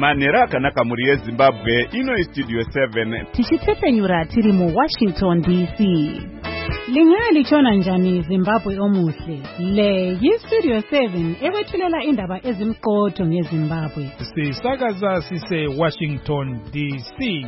Manera akanaka muri yeZimbabwe ino Studio 7 tichitsepenyura tiri mu Washington DC. Lingaya lichona njani Zimbabwe omuhle. Le yi-Studio 7 ewethulela indaba ezimqotho ngeZimbabwe. Sisakaza sise Washington DC.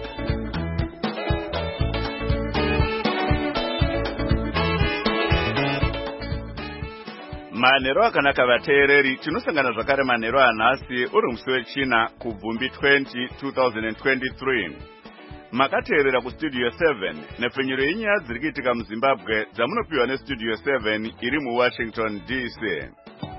Manero akanaka vateereri tinosangana zvakare manero anhasi uri musi wechina kubvumbi 2023. Makateerera kuStudio 7 nepfenyuro yenyaya dziri kuitika muZimbabwe dzamunopiwa neStudio 7 iri muWashington DC.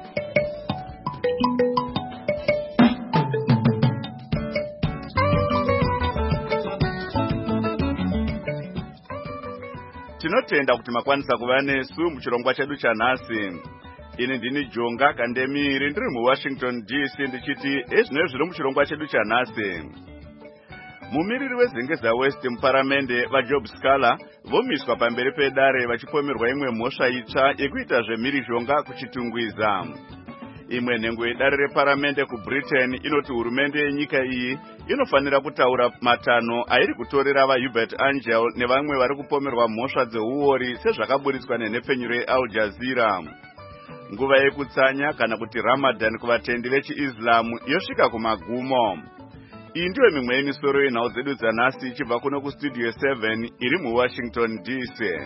Tinotenda kuti makwanisa kuva nesu muchirongwa chedu chanhasi. Ini ndini Jonga Kandemiri ndiri muWashington DC ndichiti ezvinenge zviri muchirongwa chedu chanhasi. Mumiriri weZengeza West muparamende vaJob Scala vomiswa pamberi pedare vachipomerwa imwe mhosva itsva yekuita zvemhirizhonga kuchitungwiza. Imwe nhengo yedare reparamende kuBritain inoti hurumende yenyika iyi inofanira kutaura matanho airi kutorera vaHubert Angel nevamwe vari kupomerwa mhosva dzeuori sezvakaburitswa nenhepfenyuro yeAl Jazeera. Nguva yekutsanya kana kuti Ramadan kuvatendi vechiIslamu yosvika kumagumo. Iyi ndiyo mimwe yemisoro yenhau dzedu dzanhasi ichibva kuno kuStudio 7 iri muWashington DC.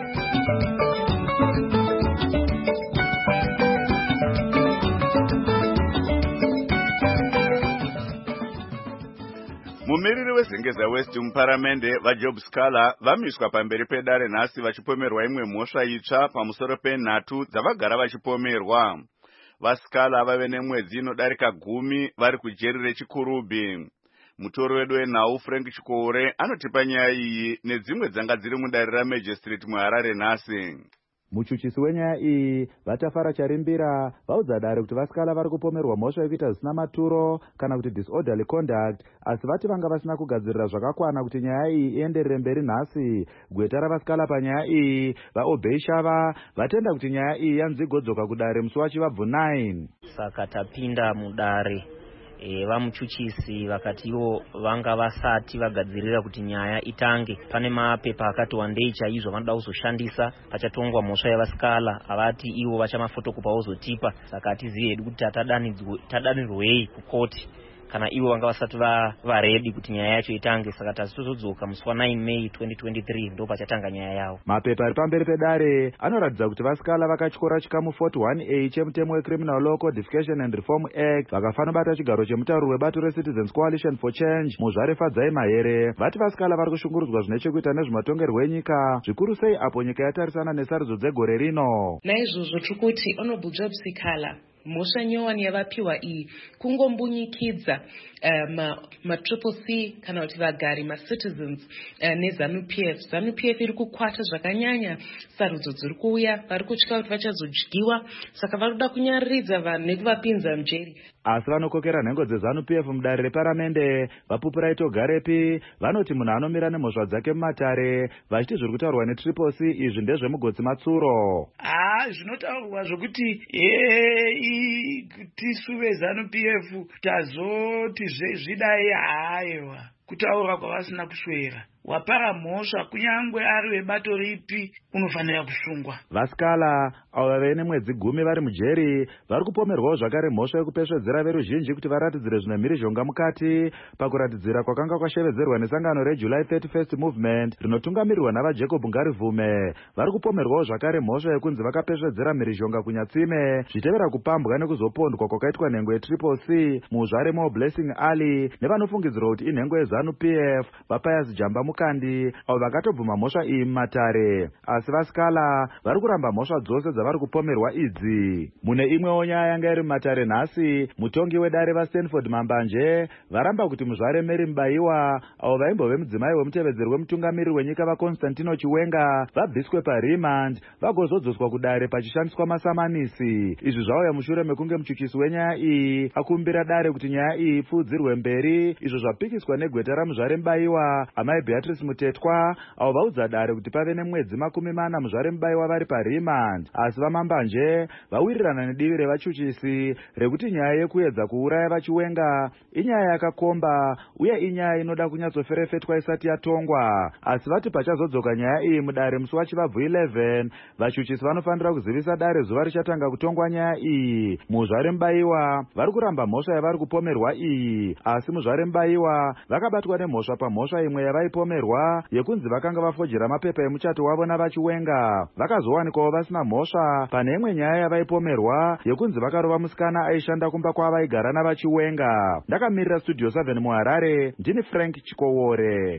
Mumiriri weZengeza West muparamende vaJob Scala vamiswa pamberi pedare nhasi vachipomerwa imwe mhosva itsva pamusoro penhatu dzavagara vachipomerwa. VaScala vave nemwedzi inodarika 10 vari kujeri rechiKurubi. Mutori wedu wenhau Frank Chikore anotipa nyaya iyi nedzimwe dzanga dziri mudare raMajistrate muHarare nhasi. Muchuchisi wenyaya iyi vatafara charimbira vaudza dare kuti vaScala vari kupomerwa mhosva yekuita zvisina maturo kana kuti disorderly conduct, asi vati vanga vasina kugadzirira zvakakwana kuti nyaya iyi ienderere mberi nhasi. Gweta ravaScala panyaya iyi vaObey Shava vatenda kuti nyaya iyi yanzi igodzoka kudare musi waChivabvu 9. Saka tapinda mudare vamuchuchisi vakati ivo vanga vasati vagadzirira kuti nyaya itange. Pane mapepa akati wandei chaizvo vanoda kuzoshandisa pachatongwa mhosva yavaScala, avati ivo vachamafotokopa vozotipa. Saka hatizivi hedu kuti tadanirwei kukoti kana ivo vanga vasati varedi kuti nyaya yacho itange. Saka tazotodzoka musi wa9 May 2023 ndo pachatanga nyaya yavo. Mapepa ari pamberi pedare anoratidza kuti vaScala vakatyora chikamu 41A chemutemo weCriminal Law Codification and Reform Act vakafanobata chigaro chemutauri webato reCitizens Coalition for Change muzvare Fadzai Mahere. Vati vaScala vari kushungurudzwa zvine chekuita nezvematongerwo enyika, zvikuru sei apo nyika yatarisana nesarudzo dzegore rino. Naizvozvo tikuti Honorable Job Scala mhosva nyowani yavapiwa iyi kungombunyikidza matriple C kana kuti vagari maCitizens neZANU-PF. ZANU-PF iri kukwata zvakanyanya sarudzo dziri kuuya, vari kutya kuti vachazodyiwa, saka vari kuda kunyariridza vanhu nekuvapinza mujeri. Asi vanokokera nhengo dzeZANU-PF mudare reparamende vaPupuraito Garepi vanoti munhu anomira nemhosva dzake mumatare vachiti zviri kutaurwa netriple C izvi ndezvemugotsi matsuro. Zvinotaurwa zvokuti tisu veZANU-PF tazoti zvidai haiwa kutaura kwavasina kuswera. Wapara mhosva kunyangwe ari webato ripi unofanira kusungwa. VaScala avo vave nemwedzi 10 vari mujeri vari kupomerwawo zvakare mhosva yekupesvedzera veruzhinji kuti varatidzire zvine mhirizhonga mukati pakuratidzira kwakanga kwashevedzerwa nesangano reJuly 31st Movement rinotungamirirwa navaJacob Ngarivume. Vari kupomerwawo zvakare mhosva yekunzi vakapesvedzera mhirizhonga kunyatsime zvichitevera kupambwa nekuzopondwa kwakaitwa nhengo yetriple C muZvare Mo Blessing Ali nevanofungidzirwa kuti inhengo yeZANU-PF vaPius Jamba Kandi avo vakatobvuma mhosva iyi mumatare. Asi vaScala vari kuramba mhosva dzose dzavari kupomerwa idzi. Mune imwewo nyaya yanga iri mumatare nhasi, mutongi wedare vaStanford Mambanje varamba kuti muzvare Mary Mubaiwa avo vaimbove mudzimai wemutevedzeri wemutungamiriri wenyika vaConstantino Chiwenga vabviswe parimand vagozodzoswa kudare pachishandiswa masamanisi. Izvi zvauya mushure mekunge muchuchisi wenyaya iyi akumbira dare kuti nyaya iyi ipfudzirwe mberi, izvo zvapikiswa negweta ramuzvare Mubaiwa amai Beatrice Patrice Mutetwa avo vaudza Dare kuti pave nemwedzi 40 muzvare Mubaiwa vari parimand, asi vamambanje vawirirana nedivi revachuchisi rekuti nyaya yekuedza kuuraya vachiwenga inyaya yakakomba uye inyaya inoda kunyatsoferefetwa isati yatongwa. Asi vati pachazodzoka nyaya iyi mudare musi wachivabvu 11, vachuchisi vanofanira kuzivisa Dare zuva richatanga kutongwa nyaya iyi. Muzvare Mubaiwa vari kuramba mhosva yavari kupomerwa iyi, asi muzvare Mubaiwa vakabatwa nemhosva pamhosva imwe yavaipomerwa yekunzi vakanga vafojera mapepa emuchato wavo navachiwenga. Vakazowanikwawo vasina mhosva pane imwe nyaya yavaipomerwa yekunzi vakarova musikana aishanda kumba kwavaigara navachiwenga. Ndakamirira Studio 7 muHarare, ndini Frank Chikowore.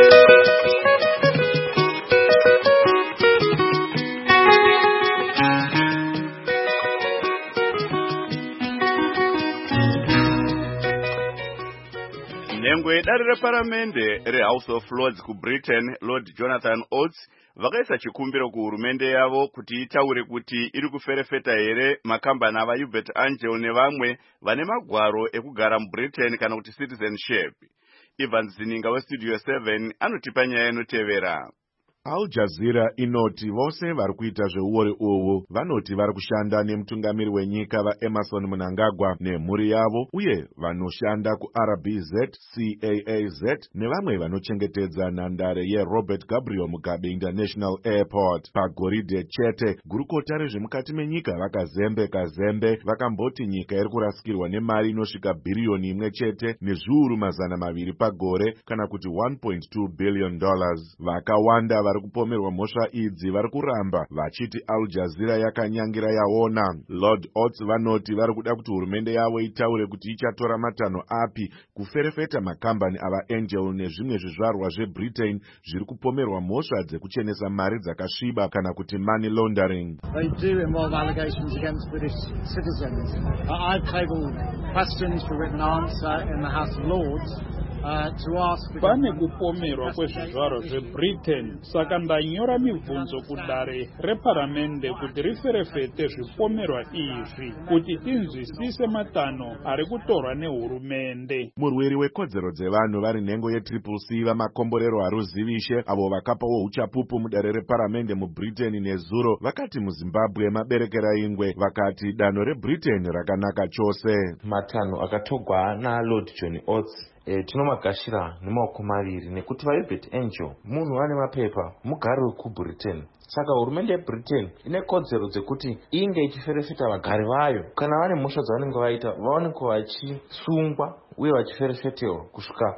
Nengwe dare reparamende reHouse of Lords kuBritain, Lord Jonathan Oates vakaisa chikumbiro kuhurumende yavo kuti itaure kuti iri kuferefeta here makambani ava Hubert Angel nevamwe vane magwaro ekugara muBritain kana kuti citizenship. Ivan Zininga weStudio 7 anotipa nyaya inotevera. Al Jazeera inoti vose vari kuita zveuore uhu vanoti vari kushanda nemutungamiri wenyika vaEmerson Mnangagwa nemhuri yavo uye vanoshanda kuRBZ, CAAZ nevamwe vanochengetedza nhandare yeRobert Gabriel Mugabe International Airport. Pagoridhe chete, gurukota rezvemukati menyika vakazembe vakamboti nyika iri kurasikirwa nemari inosvika bhiriyoni imwe chete nezviuru mazana maviri pagore kana kuti $1.2 billion. Vakawanda vari kupomerwa mhosva idzi vari kuramba vachiti Al Jazeera yakanyangira yaona. Lord Oates vanoti vari kuda kuti hurumende yavo itaure kuti ichatora matanho api kuferefeta makambani ava Angel nezvimwe zvizvarwa zveBritain zviri kupomerwa mhosva dzekuchenesa mari dzakasviba kana kuti money laundering. They do involve allegations against British citizens. I've tabled questions for written answer in the House of Lords. Pane kupomerwa kwezvizvarwa zveBritain, saka ndanyora mibvunzo kudare reparamende kuti riferefete zvipomerwa izvi kuti tinzwisise matanho ari kutorwa nehurumende. Murwiri wekodzero dzevanhu vari nhengo yeCCC vamakomborero haruzivishe avo vakapawo uchapupu mudare reparamende muBritain nezuro vakati muZimbabwe maberekera ingwe, vakati danho reBritain rakanaka chose. Matanho akatogwa naLord John Oates tinomagashira nemaoko maviri nekuti vaHubert Angel munhu ane mapepa mugari wekuBritain. Saka hurumende yeBritain ine kodzero dzekuti inge ichiferefeta vagari vayo kana vane mhosva dzavanenge vaita vaonekwa vachisungwa uye vachiferefetewa kusvika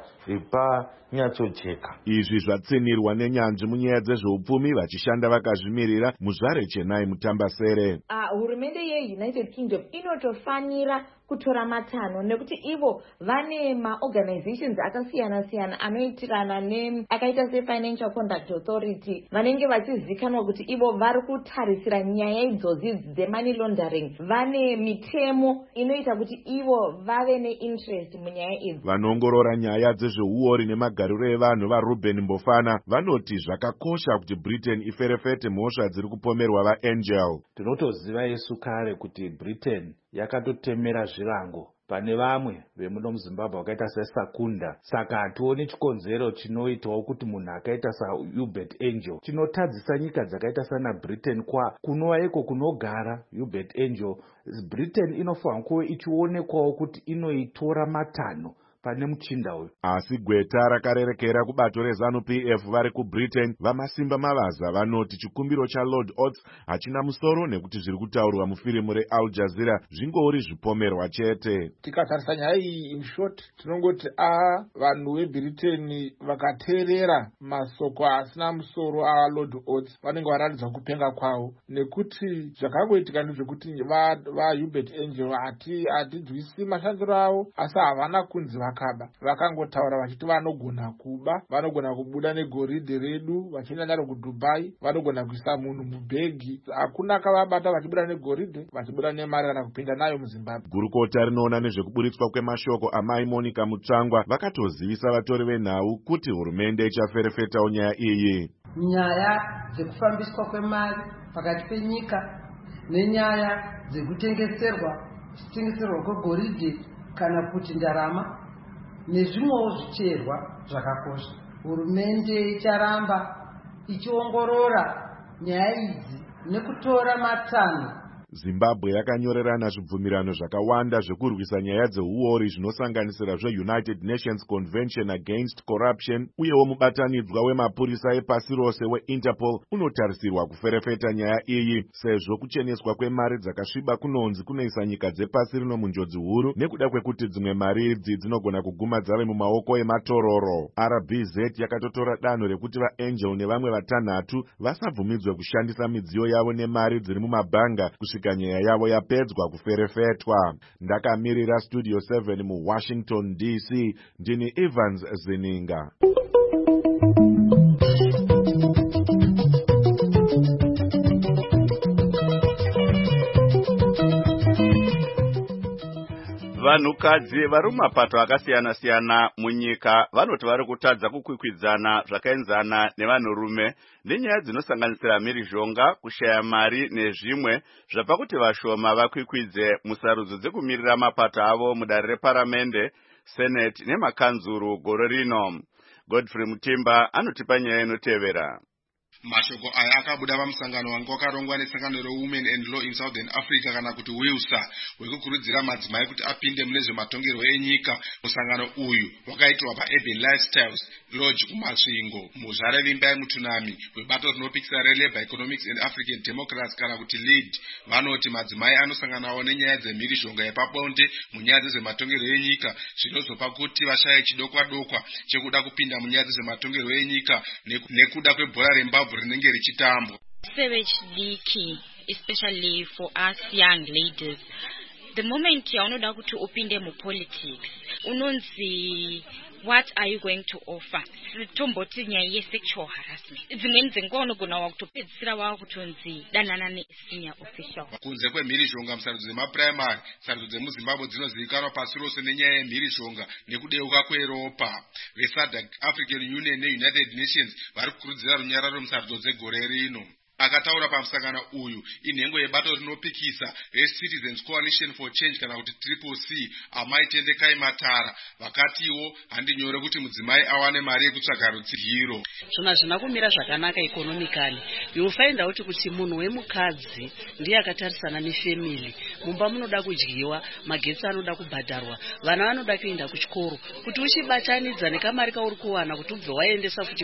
panyatsojeka. Izvi zvatsinirwa nenyanzvi munyaya dzezveupfumi vachishanda vakazvimirira muzvare Chennai Mutambasere. Hurumende yeUnited Kingdom inotofanira kutora matanho nekuti ivo vane maorganizations akasiyana-siyana anoitirana akaita seFinancial Conduct Authority vanenge vachizikanwa kuti ivo vari kutarisira nyaya idzodzi dzemoney laundering. Vane mitemo inoita kuti ivo vave neinterest munyaya idzi. Vanoongorora nyaya dzezveuori nemagariro evanhu vaRuben Mbofana vanoti zvakakosha kuti Britain iferefete mhosva dziri kupomerwa vaAngel. Tinotoziva yesu kare kuti Britain yakatotemera zvirango pane vamwe vemuno muZimbabwe wakaita seSakunda. Saka hationi chikonzero chinoitawo kuti munhu akaita saHubert Angel chinotadzisa nyika dzakaita sana Britain kunova iko kunogara Hubert Angel. Britain inofanira kuve ichionekwawo kuti inoitora matanho pane muchinda uyu. Asi gweta rakarerekera kubato reZANU-PF vari kuBritain vamasimba mavaza vanoti chikumbiro chaLord Oates hachina musoro nekuti zviri kutaurwa mufirimu reAl Jazeera zvingori zvipomerwa chete. Tikatarisa nyaya iyi in short tinongoti vanhu veBritain vakateerera masoko asina musoro aLord Oates vanenge varatidza kupenga kwavo nekuti zvakangoitika ndezvekuti vaHubert Angel hatinzwisi mashandiro avo asi havana kunzi vakaba vakangotaura vachiti vanogona kuba, vanogona kubuda negoridhe redu vachienda naro kuDubai, vanogona kuisa munhu mubhegi. Hakuna kavabata vachibuda negoridhe vachibuda nemari kana kupinda nayo muZimbabwe. Gurukota rinoona nezvekuburitswa kwemashoko amai Monica Mutsvangwa vakatozivisa vatori venhau kuti hurumende ichaferefetawo nyaya iyi. Nyaya dzekufambiswa kwemari pakati penyika nenyaya dzekutengeserwa kwegoridhe kana kuti ndarama nezvimwewo zvicherwa zvakakosha. hurumende icharamba ichiongorora nyaya idzi nekutora matanho. Zimbabwe yakanyorerana zvibvumirano zvakawanda zvekurwisa nyaya dzeuori zvinosanganisira zveUnited Nations Convention Against Corruption, uyewo mubatanidzwa wemapurisa epasi rose weInterpol unotarisirwa kuferefeta nyaya iyi, sezvo kucheneswa kwemari dzakasviba kunonzi kunoisa nyika dzepasi rino munjodzi huru nekuda kwekuti dzimwe mari idzi dzinogona kuguma dzave mumaoko ematororo. RBZ yakatotora danho rekuti vaAngel nevamwe vatanhatu vasabvumidzwe kushandisa midziyo yavo nemari dziri mumabhanga kusvika nyaya yavo yapedzwa kuferefetwa. Ndakamirira Studio 7 muWashington DC, ndini Evans Zininga. Vanhukadzi vari mumapato akasiyana-siyana munyika vanoti vari kutadza kukwikwidzana zvakaenzana nevanhurume nenyaya dzinosanganisira mhirizhonga, kushaya mari nezvimwe zvapa kuti vashoma vakwikwidze musarudzo dzekumirira mapato avo mudare reparamende, seneti nemakanzuru gore rino. Godfrey Mutimba anotipa nyaya inotevera. Mashoko aya akabuda pamusangano wanga wakarongwa nesangano reWomen and Law in Southern Africa kana kuti WILSA wekukurudzira madzimai kuti apinde mune zvematongero enyika. Musangano uyu wakaitwa paUrban Lifestyles Lodge kumasvingo muzvare vimba yemutunami webato rinopikisa reLabour Economics and African Democrats kana kuti LEAD. Vanoti madzimai anosanganawo nenyaya dzemhirizhonga yepabonde munyaya dzezvematongero enyika zvinozopa kuti vashaye chidokwa-dokwa chekuda kupinda munyaya dzezvematongero enyika nekuda kwebhora rembabvu rinenge richitambwa. Savagely key, especially for us young ladies. The moment yaunoda kuti upinde mu politics, unonzi what are you going to offer? Tomboti nyaya ye-sexual harassment. Dzimweni dzenguva unogona wakutopedzisira wakutonzi danana ne-senior official. Kunze kwemhirizhonga musarudzo dzemapuraimari, sarudzo dzemuZimbabwe dzinozivikanwa pasi rose nenyaya yemhirizhonga nekudeuka kweropa. VeSADC, African Union neUnited Nations vari kukurudzira runyararo musarudzo dzegore rino. Akataura pamusangano uyu inhengo yebato rinopikisa reCitizens Coalition for Change kana kuti CCC Amaitendekai Matara vakatiwo handinyore kuti mudzimai awane mari yekutsvaga rutsiro. Zvona zvina kumira zvakanaka economically. You will find out kuti munhu wemukadzi ndiye akatarisana nefamily. Mumba munoda kudyiwa, magetsi anoda kubhadharwa, vana vanoda kuenda kuchikoro. Kuti uchibatanidza nekamari kauri kuwana kuti ubve waendesa futi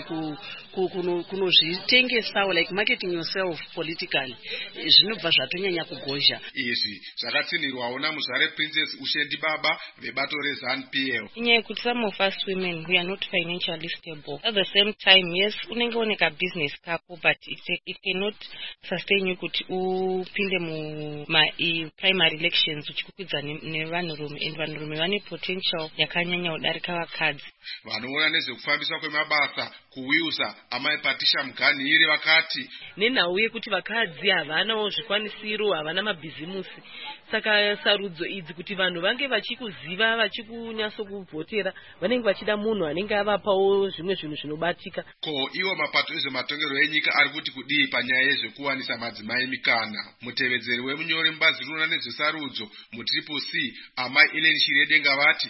kunozvitengesawo like marketing yourself politically. Zvinobva zvatonyanya kugozha. Izvi zvakatsinirwawo namuzvare Princess Ushendi Baba vebato reZANU-PF. Inyaya yekuti some of us women we are not financially stable. At the same time, yes, unenge oneka business kako, but it cannot sustain you kuti upinde mu primary elections uchikukwidza nevanhurume, and vanhurume vane potential yakanyanya kudarika vakadzi. Vanoona nezvekufambiswa kwemabasa kuWILSA Amai Patricia Muganhiri vakati nenhau yekuti vakadzi havanawo zvikwanisiro, havana mabhizimusi. Saka sarudzo idzi kuti vanhu vange vachikuziva, vachikunyasokuvhotera, vanenge vachida munhu anenge avapawo zvimwe zvinhu zvinobatika. Ko iwo mapato ezvematongero enyika ari kuti kudii panyaya yezvekuwanisa madzimai mikana. Mutevedzeri wemunyori mubazi rinoona nezvesarudzo muCCC Amai Ellen Shiredenga vati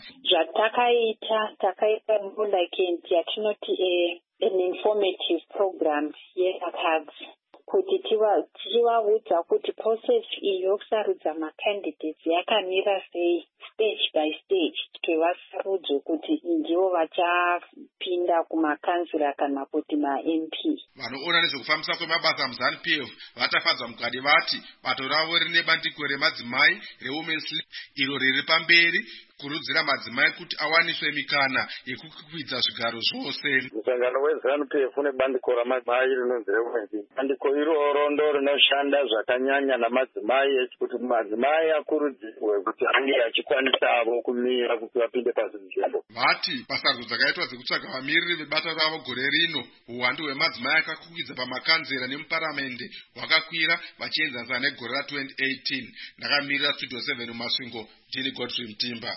takaita mbundakenti yatinoti an informative program yevakadzi kuti tichivaudza kuti process iyi yokusarudza macandidates yakamira sei stage by stage twevasarudzo kuti ndivo vachapinda kumakanzura kana kuti maMP. Vanoona nezvekufambisa kwemabasa muZANU-PF vatafadza mukadi vati bato ravo rine bandiko remadzimai reWomen's League iro riri pamberi kurudzira madzimai kuti awaniswe mikana yekukwidza zvigaro zvose. Musangano weZANU-PF une bandiko ramadzimai rinonzi reWomen's League. Bandiko iroro ndo rinoshanda zvakanyanya namadzimai kuti madzimai akurudzirwe kuti ange achikwanisawo kumira kuti vapinde pazvinzvimbo. Vati pasarudzo dzakaitwa dzekutsvaga vamiriri vebato ravo gore rino, uwandu hwemadzimai akakwidza pamakanzera nemuparamende hwakakwira vachienzanisa negore ra2018. Ndakamirira Studio 7 mumasvingo, ndini Godfrey Mutimba.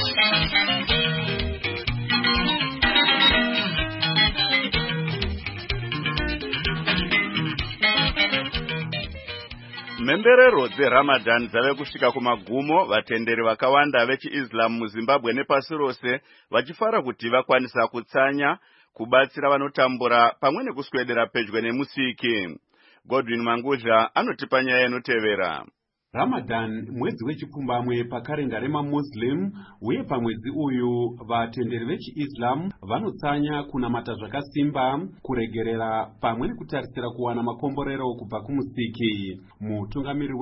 Mhemberero dzeRamadan dzave kusvika kumagumo, vatenderi vakawanda vechiIslam muZimbabwe nepasi rose vachifara kuti vakwanisa kutsanya kubatsira vanotambura pamwe nekuswedera pedyo nemusiki. Godwin Manguzha anotipa nyaya inotevera. Ramadan mwedzi wechipfumbamwe pakarenda remamuslim, uye pamwedzi uyu vatenderi vechiislam vanotsanya kunamata zvakasimba, kuregerera pamwe nekutarisira kuwana makomborero kubva kumusiki. Mutungamiri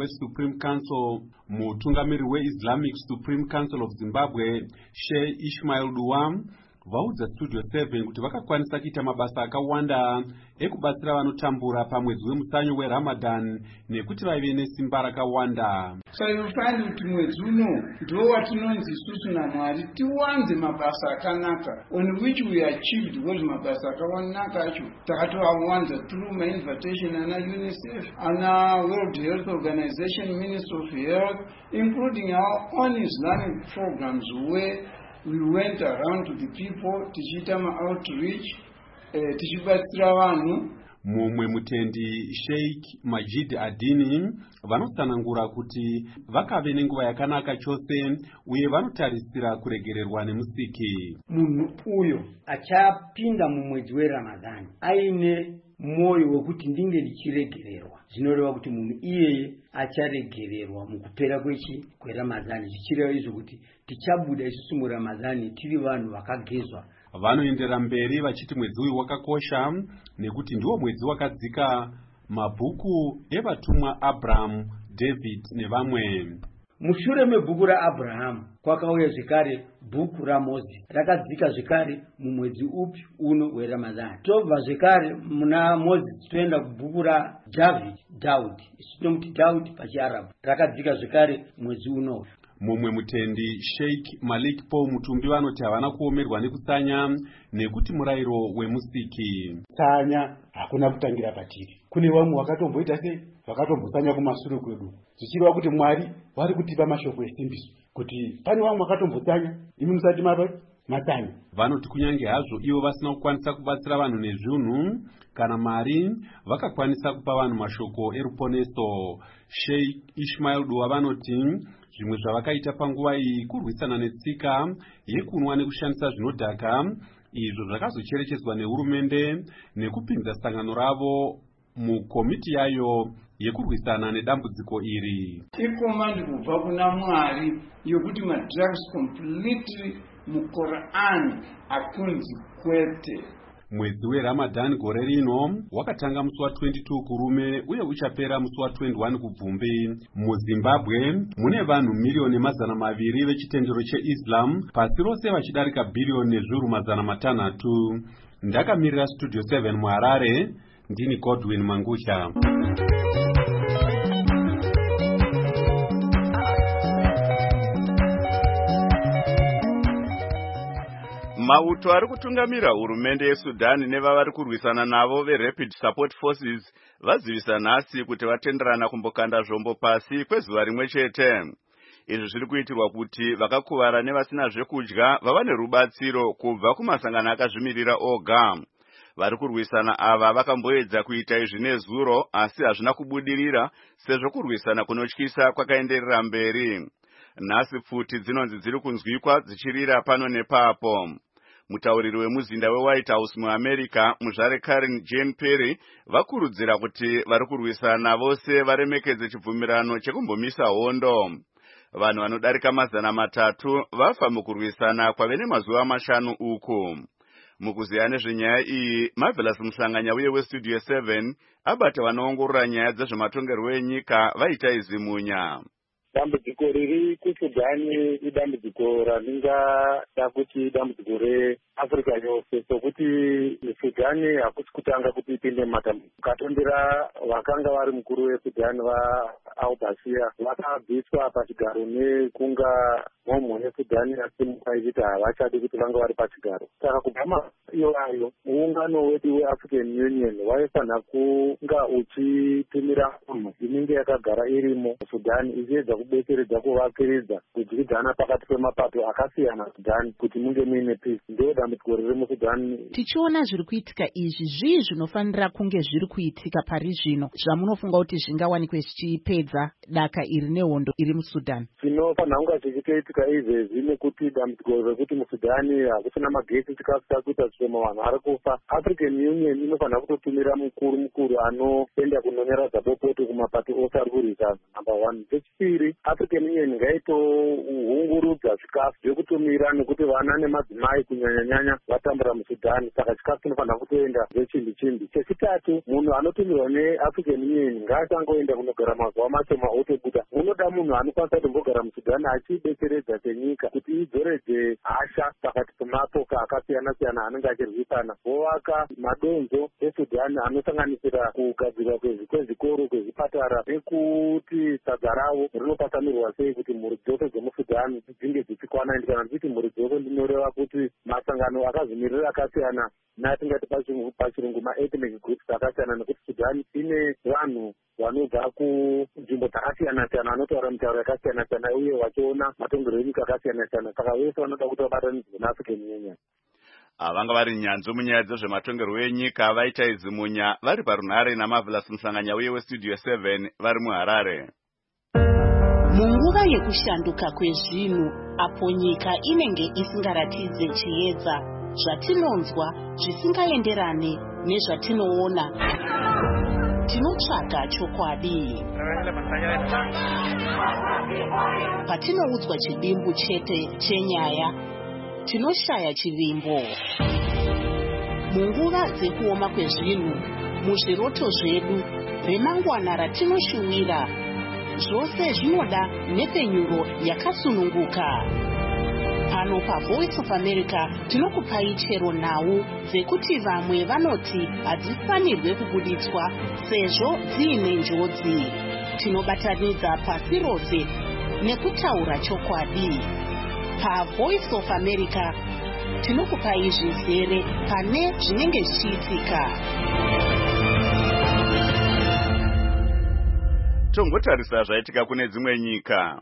weIslamic Supreme Council of Zimbabwe, Sheikh Ishmael Dua, vaudza Studio 7 kuti vakakwanisa kuita mabasa akawanda ekubatsira vanotambura pamwedzi wemusanyo weRamadan nekuti vaive nesimba rakawanda. So you find kuti mwedzi uno ndo watinonzi isusu naMwari tiwanze mabasa akanaka on which we achieved, because mabasa akanaka acho takatoawanza through my invitation ana UNICEF, ana World Health Organization, Ministry of Health, including our own Islamic programs where we went around to the people tichiita outreach, tichibatsira vanhu. Mumwe mutendi Sheikh Majid Adini vanotsanangura kuti vakave nenguva yakanaka chose uye vanotarisira kuregererwa nemusiki. Munhu uyo achapinda mumwedzi weRamadhani aine moyo wekuti ndinge ndichiregererwa, zvinoreva kuti munhu iyeye acharegererwa mukupera kweRamadhani, zvichireva izvo kuti tichabuda isusu muRamadhani tiri vanhu vakagezwa. Vanoendera mberi vachiti mwedzi uyu wakakosha nekuti ndiwo mwedzi wakadzika mabhuku evatumwa Abraham, David nevamwe. Mushure mebhuku raAbhurahama kwakauya zvekare bhuku raMozisi, rakadzika zvekare mumwedzi upi uno weRamadhani. Tobva zvekare muna Mozisi toenda kubhuku raDhaudhi, isitomuti Dhaudhi pachiArabhu, rakadzika zvekare mwedzi uno. Mumwe mutendi Sheikh Malik Paul Mutumbi vanoti havana kuomerwa nekutsanya nekuti murayiro wemusiki. Tsanya hakuna kutangira patiri. Kune vamwe vakatomboita sei vakatombotsanya kumashure kwedu, zvichireva kuti Mwari vari kutipa mashoko esimbiso kuti pane vamwe vakatombotsanya imi musati matsanya. Vanoti kunyange hazvo ivo vasina kukwanisa kubatsira vanhu nezvinhu kana mari, vakakwanisa kupa vanhu mashoko eruponeso. Sheikh Ishmael Dua vanoti zvimwe zvavakaita panguva iyi kurwisana netsika yekunwa nekushandisa zvinodhaka, izvo zvakazocherechedzwa nehurumende nekupinza sangano ravo mukomiti yayo yekurwisana nedambudziko iri. Ikomandi kubva kuna Mwari yokuti madrugs completely muQuran akunzi kwete. Mwedzi weRamadan gore rino wakatanga musi wa22 kurume uye uchapera musi wa21 kubvumbi. MuZimbabwe mune vanhu milioni 200 vechitendero cheIslam, pasi rose vachidarika bilioni nezviuru 600. Ndakamirira Studio 7 muHarare, ndini Godwin Manguzha. Mauto ari kutungamira hurumende yeSudani nevavari kurwisana navo veRapid Support Forces vazivisa nhasi kuti vatenderana kumbokanda zvombo pasi kwezuva rimwe chete. Izvi zviri kuitirwa kuti vakakuvara nevasina zvekudya vava nerubatsiro kubva kumasangano akazvimirira oga. Vari kurwisana ava vakamboedza kuita izvi nezuro, asi hazvina kubudirira sezvo kurwisana kunotyisa kwakaenderera mberi. Nhasi pfuti dzinonzi dziri kunzwikwa dzichirira pano nepapo. Mutauriri wemuzinda weWhite House muAmerica, muzvare Karen Jane Perry, vakurudzira kuti vari kurwisana vose varemekedze chibvumirano chekumbomisa hondo. Vanhu vanodarika 300 vafa mukurwisana kwave nemazuva 5 uku. Mukuziya nezvenyaya iyi, Marvelous Musanganya uye weStudio 7 abata vanoongorora nyaya dzezvematongerwo enyika vaita izimunya. Dambudziko riri kuSudani idambudziko raringada kuti dambudziko reAfrica yose, sokuti Sudani hakusi kutanga kuti ipinde mumatambudziko. Katondera vakanga vari mukuru weSudani vaAl-Bashir vakabviswa pachigaro nekunga mhomho yeSudani yasimuka ichiti havachadi kuti vange vari pachigaro. Saka kubva iwayo muungano wedu weAfrican Union waifanira kunga uchitumira munhu inenge yakagara irimo Sudani ichiedza kubetseredza kuvakiridza kudyidzana pakati pemapato akasiyana Sudani kuti munge muine peace. Ndio dambudziko riri muSudani. Tichiona zviri kuitika izvi, zvii zvinofanira kunge zviri kuitika pari zvino zvamunofunga kuti zvingawanikwe zvichipedza kupedza daka iri nehondo iri muSudan? Tinofanira kunga tichitoitika izvezvi nekuti dambudziko rekuti muSudani hakusina magesi chikafu kuita zvishoma vanhu vari kufa. African Union inofanira kutotumira mukuru anoenda kunonyaradza bopoto kumapato ose ari kurwisa number 1. Chechipiri, African Union ngaitohungurudza zvikafu zvekutumira nekuti vana nemadzimai kunyanya vatambura muSudani, saka chikafu chinofanira kutoenda zvechimbi. Chechitatu, munhu anotumirwa neAfrican Union ngaasangoenda kunogara mazuva mashoma otobuda. Munoda munhu anokwanisa kutombogara muSudani achidetseredza senyika kuti idzoredze hasha pakati pemapoka akasiyana-siyana anenge achirwisana. Vovaka madonzo eSudani anosanganisira kugadzirwa kwezvikoro, kwezvipatara, nekuti sadza ravo rinopatsanurwa sei kuti mhuri dzose dzemuSudani dzinge dzichikwana. Kana ndichiti mhuri dzose ndinoreva kuti masangano akazvimirira akasiyana natingati pachirungu maethnic groups akasiyana, nekuti Sudani ine vanhu vanobva kunzvimbo dzakasiyana-siyana vanotaura mitauro yakasiyana-siyana uye vachiona matongero enyika akasiyana-siyana, saka vese vanoda kuti vabatanidzwe neAfrican Union. Vanga vari nyanzvi munyaya dzezvematongerwo enyika vaita izimunya vari parunhare naMarvelous Musanganya uye weStudio 7 vari muHarare. Munguva yekushanduka kwezvinhu, apo nyika inenge isingaratidze chiedza, zvatinonzwa zvisingaenderane nezvatinoona, tinotsvaga chokwadi. Patinoudzwa chidimbu chete chenyaya, tinoshaya chivimbo. Munguva dzekuoma kwezvinhu, muzviroto zvedu, remangwana ratinoshuwira, zvose zvinoda nepenyuro yakasununguka. Pano paVoice of America tinokupai chero nhau dzekuti vamwe vanoti hadzifanirwe kubuditswa sezvo dziine njodzi. Tinobatanidza pasi rose nekutaura chokwadi. PaVoice of America tinokupai zvizere pane zvinenge zvichiitika. Tongotarisa zvaitika kune dzimwe nyika.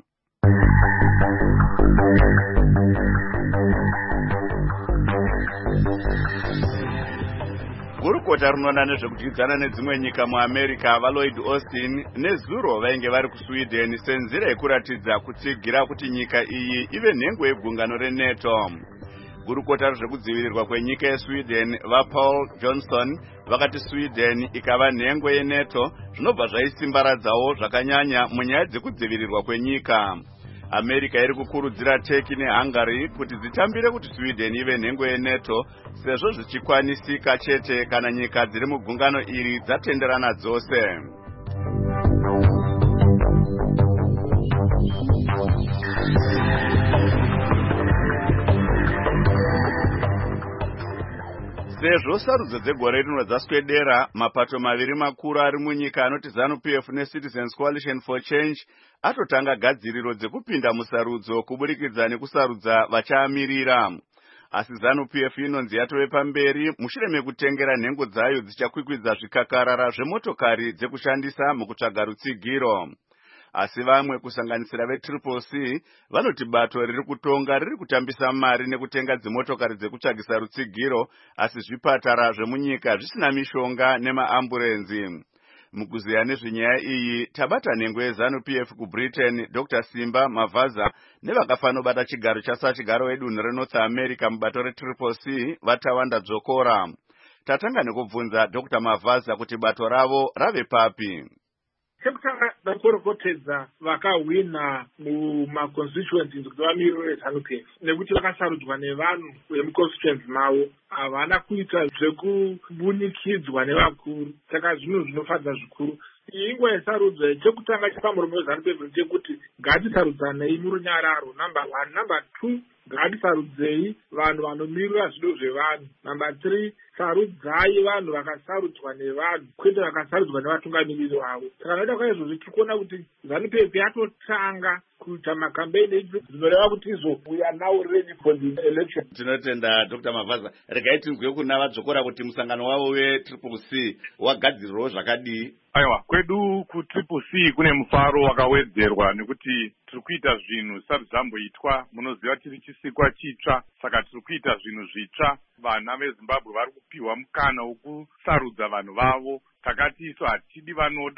Gurukota rinoona nezvekudyidzana nedzimwe nyika muAmerica vaLloyd Austin nezuro vainge vari kuSweden senzira yekuratidza kutsigira kuti nyika iyi ive nhengo yegungano reNATO. Gurukota rezvekudzivirirwa kwenyika yeSweden vaPaul Johnson vakati Sweden ikava nhengo yeNATO zvinobva zvaisimbaradzawo zvakanyanya munyaya dzekudzivirirwa kwenyika. America iri kukurudzira Turkey neHungary kuti dzitambire kuti Sweden ive nhengo yeNATO sezvo zvichikwanisika chete kana nyika dziri mugungano iri dzatenderana dzose. Sezvo sarudzo dzegore rino dzaswedera, mapato maviri makuru ari munyika anoti ZANU-PF neCitizens Coalition for Change atotanga gadziriro dzekupinda musarudzo kuburikidza nekusarudza vachaamirira. Asi ZANU-PF inonzi yatove pamberi mushure mekutengera nhengo dzayo dzichakwikwidza zvikakarara zvemotokari dzekushandisa mukutsvaga rutsigiro. Asi vamwe kusanganisira veCCC vanoti bato riri kutonga riri kutambisa mari nekutenga dzimotokari dzekutsvagisa rutsigiro, asi zvipatara zvemunyika zvisina mishonga nemaamburenzi. Mukuziya nezvenyaya iyi tabata nhengo yeZANU-PF kuBritain Dr. Simba Mavaza nevakafanobata chigaro chasachigaro wedunhu reNorth America mubato reCCC Vatawanda Dzokora. Tatanga nekubvunza Dr. Mavaza kuti bato ravo rave papi. Chekutanga dakorokotedza vakahwina mumaconstituencies kuti vamirire ZANU-PF nekuti vakasarudzwa nevanhu vemuconstituency mavo havana kuita zvekubunikidzwa nevakuru, saka zvinhu zvinofadza zvikuru. Iyi inguva yesarudzo chekutanga chepamuromo weZANU-PF ndechekuti ngatisarudzanei murunyararo, number 1. Number 2, ngatisarudzei vanhu vanomirira zvido zvevanhu. Number 3, sarudzai vanhu vakasarudzwa nevanhu kwete vakasarudzwa nevatungamiriri vavo. Saka noita kwaizvozvi tiri kuona kuti ZANU-PF yatotanga kuita makambeini edu dzinoreva kuti we are now ready for the election. Tinotenda Dr. Mavaza. Regai tinzwe kuna vadzokora kuti musangano wavo weCCC wagadzirirwawo zvakadii. Aiwa, kwedu kuCCC kune mufaro wakawedzerwa nekuti tiri kuita zvinhu zvisati zvamboitwa. Munoziva tiri chisikwa chitsva, saka tiri kuita zvinhu zvitsva. Vana veZimbabwe vari kupiwa mukana wokusarudza vanhu vavo. Takati isu hatidi vanoda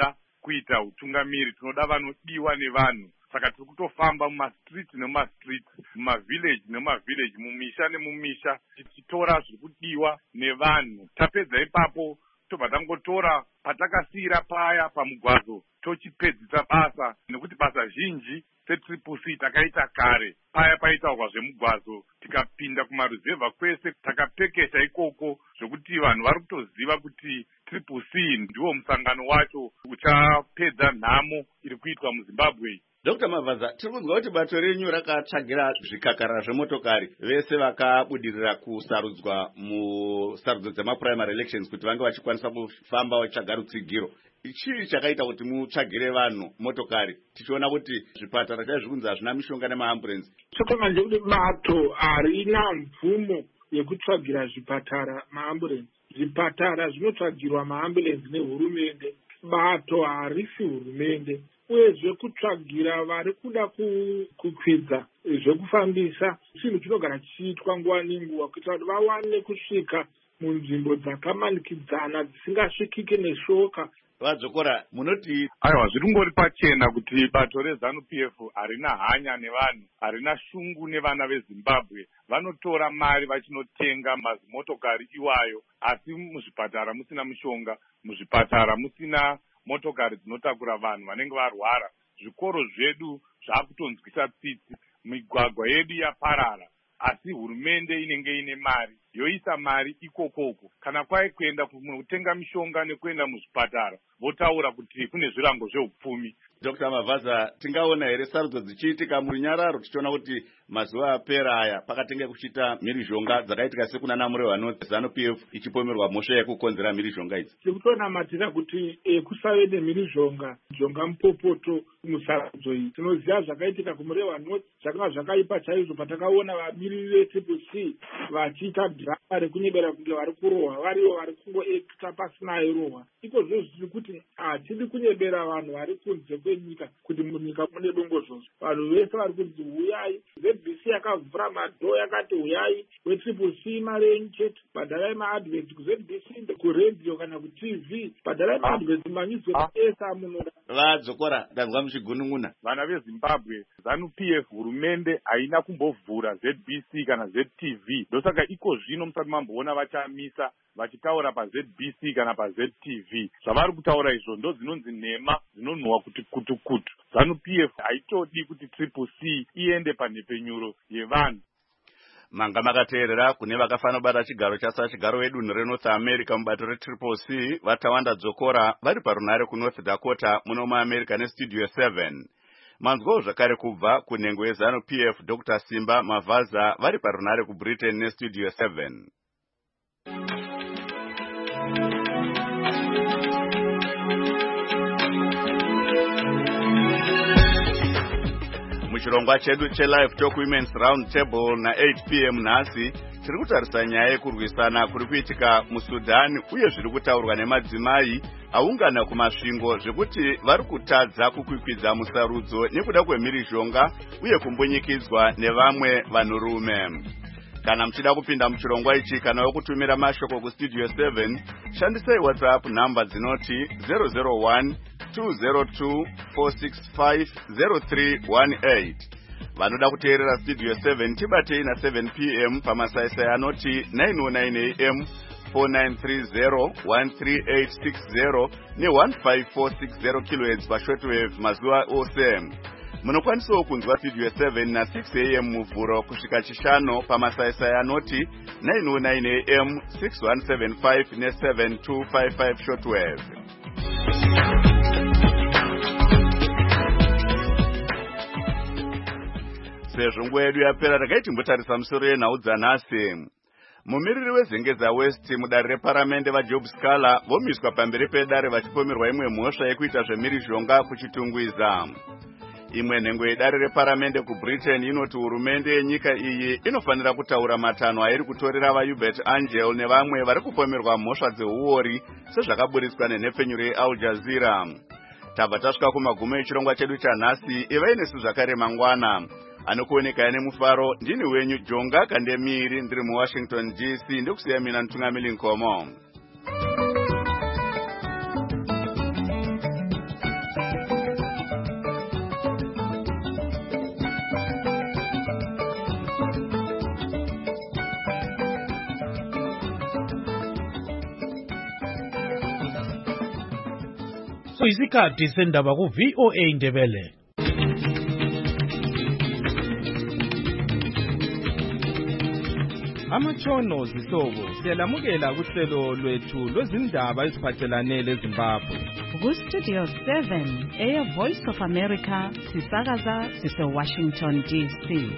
kuita utungamiri tinoda vanodiwa nevanhu. Saka tiri kutofamba mumastriti nemumastriti, mumavhileji nemumavhileji, mumisha nemumisha, tichitora zviri kudiwa nevanhu. Tapedza ipapo tobva tangotora patakasiyira paya pamugwazo tochipedzisa basa, nekuti basa zhinji setriple takaita kare paya paitaurwa zvemugwazo, tikapinda kumaruzevha kwese takapekesha ikoko zvokuti vanhu vari kutoziva kuti triple C ndiwo musangano wacho uchapedza nhamo iri kuitwa muZimbabwe. Dr. Mavhaza, tiri kunzwa kuti bato renyu rakatsvagira zvikakara zvemotokari vese vakabudirira kusarudzwa musarudzo dzemaprimary elections kuti vange vachikwanisa kufamba vachitsvaga rutsigiro. Chii chakaita kuti mutsvagire vanhu motokari tichiona kuti zvipatara chaizvikunzi hazvina mishonga nemaamburenzi? Chakanga ndekuti bato harina mvumo yekutsvagira zvipatara maamburenzi. Zvipatara zvinotsvagirwa maamburenzi nehurumende. Bato harisi hurumende. Uyezve kutsvagira vari kuda kukwidza zvekufambisa chinhu chinogara chichiitwa nguva nenguva kuitira kuti vawane kusvika munzvimbo dzakamanikidzana dzisingasvikike neshoka. Vadzokora munoti aiwa zviri ngori pachena kuti bato reZANU-PF harina hanya nevanhu, harina shungu nevana veZimbabwe. Vanotora mari vachinotenga mazimotokari iwayo, asi muzvipatara musina mishonga, muzvipatara musina motokari dzinotakura vanhu vanenge varwara. Zvikoro zvedu zvakutonzwisa tsitsi, migwagwa yedu yaparara, asi hurumende inenge ine mari yoisa mari ikokoko. Kana kwai kuenda kutenga mishonga nekuenda muzvipatara votaura kuti kune zvirango zveupfumi. Dr. Mavhaza, tingaona here sarudzo dzichiitika murunyararo tichiona kuti mazuva apera aya pakatenge kuchiita mhirizhonga dzakaitika sekuna Namurehwa ZANU-PF ichipomerwa mhosva yekukonzera mhirizhonga idzi? Tiri kutonamatira kuti kusave nemhirizhonga, zhonga mupopoto musarudzo iyi. Tinoziva zvakaitika kuMurehwa North, zvakanga zvakaipa chaizvo patakaona vamiriri vetriple C vachiita dhirama rekunyebera kunge vari kurohwa, varivo vari kungoekita pasina airohwa. Ikozvo zviri kuti hatidi kunyebera vanhu vari kunze kwenyika kuti munyika mune dongozvozvo. Vanhu vese vari kunzi huyai. ZBC yakavhura madho yakati huyai, wetriple C mari yenyu chete, bhadharai maadvert kuZBC, kuredhiyo kana kuTV, bhadharai maadvert manyuzi munoda. Vadzokora ndanzwa muchigunun'una. Vana veZimbabwe, ZANU-PF hurumende haina kumbovhura ZBC kana ZTV. Ndosaka iko zvino musati mamboona vachamisa vachitaura paZBC kana paZTV. Zvavari kutaura izvo ndo dzinonzi nhema dzinonhuhwa kuti kutu. ZANU-PF haitodi kuti triple C iende panhepenyuro yevanhu. Manga makateerera kune vakafana kubata chigaro chasa chigaro wedunhu reNorth America mubato retriple C vatawanda dzokora vari parunhare kuNorth Dakota muno muAmerica nestudio 7. Manzwawo zvakare kubva kunhengo yeZANU-PF Dr. Simba Mavhaza vari parunhare kuBritain nestudio 7. Muchirongwa chedu cheLive Talk Women's Round Table na8 p.m. nhasi tiri kutarisa nyaya yekurwisana kuri kuitika muSudan uye zviri kutaurwa nemadzimai aungana kumasvingo zvekuti vari kutadza kukwikwidza musarudzo nekuda kwemhirizhonga uye kumbunyikidzwa nevamwe vanhurume. Kana muchida kupinda muchirongwa ichi kana wekutumira mashoko kustudio 7 shandisai WhatsApp namba dzinoti 001 202 465 0318. Vanoda kuteerera studio 7 tibatei na 7 p.m. pamasaisai anoti 909 am 4930 13860 ne15460 kHz pashortwave mazuva ose. Munokwanisawo kunzwa studio 7 na 6 am muvhuro kusvika chishanu pamasaisai anoti 909 am 6175 ne7255 shortwave. Sezvo nguva yedu yapera takaiti mbotarisa musoro yenhau dzanhasi. Mumiriri weZengeza West mudare reparamende vaJob Scala vomiswa pamberi pedare vachipomerwa imwe mhosva yekuita zvemhirizhonga kuchitungwiza. Imwe nhengo yedare reparamende kuBritain inoti hurumende yenyika iyi inofanira kutaura matanho airi kutorera vaHubert Angel nevamwe vari kupomerwa mhosva dzeuori sezvakaburitswa nenhepfenyuro yeAl Jazeera. Tabva tasvika kumagumo echirongwa chedu chanhasi. Ivai nesu zvakare mangwana. Anokuoneka nemufaro ndini wenyu Jonga Kandemiri ndiri muWashington DC ndikusiya mina Ntungamili Nkomo. Isikhathi sendaba ku VOA Ndebele. Amatshono zihlobo siyalamukela kuhlelo lwethu lwezindaba eziphathelane leZimbabwe. Ku-Studio 7 Air Voice of America sisakaza sise-Washington DC.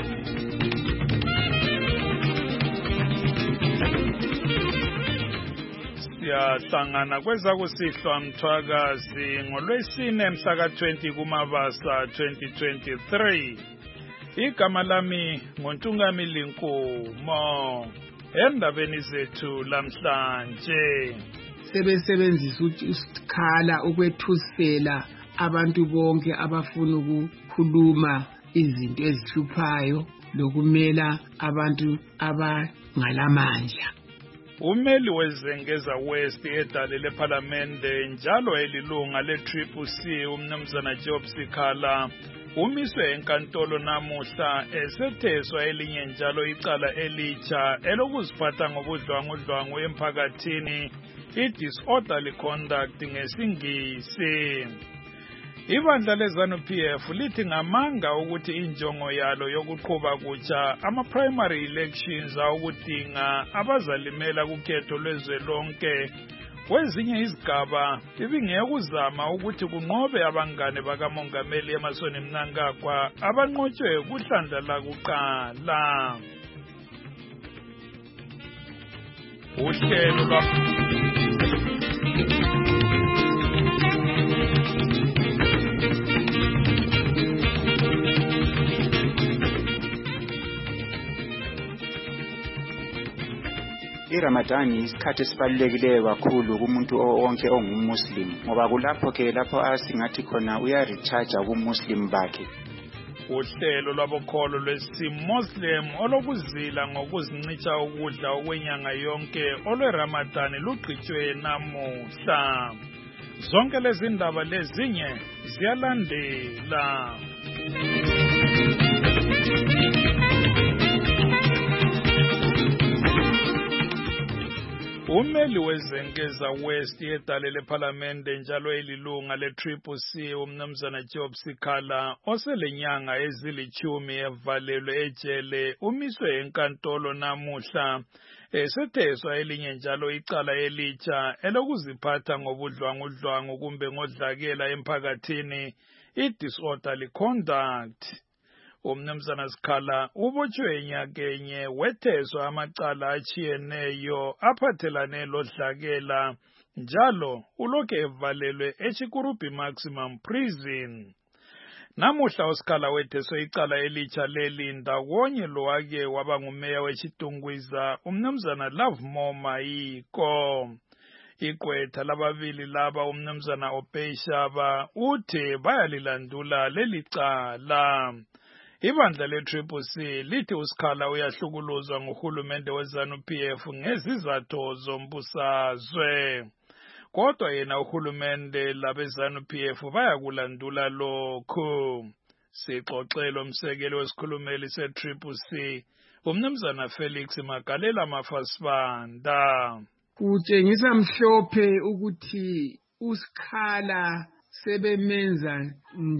Siyahlangana kwezakusihlwa Mthwakazi ngolwesine mhla ka-20 kuMabasa 2023. Igama lami nguNtungamili Nkumo. Endabeni zethu lamhlanje sebesebenzisa usikhala ukwethusela abantu bonke abafuna ukukhuluma izinto ezihluphayo lokumela abantu abangalamandla. Umeli wezengeza West edale leParliamente njalo elilunga le-CCC umnumzana Job Sikhala umiswe enkantolo namuhla esetheswa elinye njalo icala elitsha elokuziphatha ngobudlwangudlwangu emphakathini i-disorderly conduct ngesingisi. Ibandla leZANU-PF lithi ngamanga ukuthi injongo yalo yokuqhuba kutsha ama-primary elections awukudinga abazalimela kukhetho lwezwelonke kwezinye izigaba ibingekuzama ukuthi kunqobe abangane bakamongameli Emmerson Mnangagwa abanqotshwe kuhlandla lakuqala. Uhlelo iRamadan isikhathi esibalulekileyo kakhulu kumuntu wonke ongummuslim ngoba kulapho ke lapho asingathi khona uyarecharge kumuslim bakhe. Uhlelo lwabokholo lwesi-Muslim olokuzila ngokuzincicha ukudla okwenyanga yonke olweRamadan lugqitshwe namuhla. Zonke lezi ndaba lezinye ziyalandela. Umeli wezengeza West edale leParliamente njalo elilunga le-CCC umnumzana Job Sikhala oselenyanga ezilithumi evalelwe ejele umiswe enkantolo namuhla esetheswa elinye njalo icala elitsha elokuziphatha ngobudlwangudlwangu kumbe ngodlakela emphakathini i-disorderly conduct. Umnumzana Sikhala ubotshwe nyakenye wetheswa amacala achiyeneyo aphathelane lodlakela njalo ulokhu evalelwe eChikurubi Maximum Prison. Namuhla uSikhala wetheswe icala elitsha lelinda konye lowake waba ngumeya weChitungwiza umnumzana Lovemore Mayiko. Igqwetha lababili laba umnumzana Opeyshaba uthi bayalilandula lelicala. Ibandla le-CCC lithi uSikhala uyahlukuluzwa nguhulumende weZANU-PF ngezizathu zombusazwe. Kodwa yena uhulumende labeZANU-PF bayakulandula lokhu. Sixoxelo umsekeli wesikhulumeli se-CCC umnumzana Felix Magalela Mafasibanda. Kutshengisa mhlophe ukuthi uSikhala sebemenza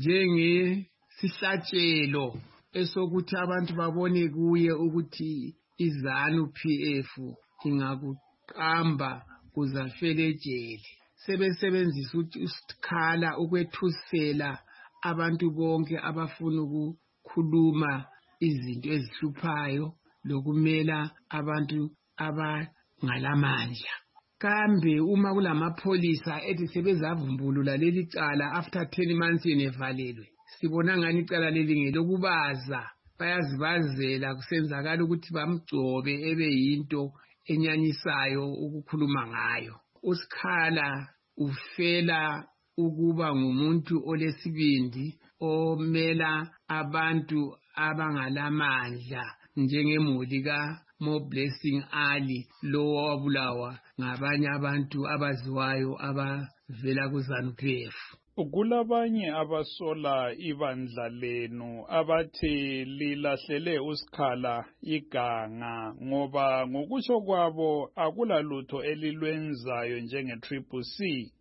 sihlatshelo esokuthi abantu babone kuye ukuthi iZANU-PF ingakuqamba kuzafela ejele. Sebesebenzisa uSikhala ukwethusela abantu bonke abafuna ukukhuluma izinto ezihluphayo lokumela abantu abangalamandla. Kambe uma kulamapholisa ethi sebezavumbulula leli cala after 10 months yenevalelwe sibona ngani icala leli ngelokubaza bayazibazela kusenzakala ukuthi bamgcobe ebe yinto enyanyisayo ukukhuluma ngayo. uSikhala ufela ukuba ngumuntu olesibindi omela abantu abangalamandla njengemuli kaMoblessing Ali lo wabulawa ngabanye abantu abaziwayo abavela kuZANU-PF. Kulabanye abasola ibandla lenu abathi lilahlele uSikhala iganga ngoba ngokusho kwabo akulalutho elilwenzayo njenge-CCC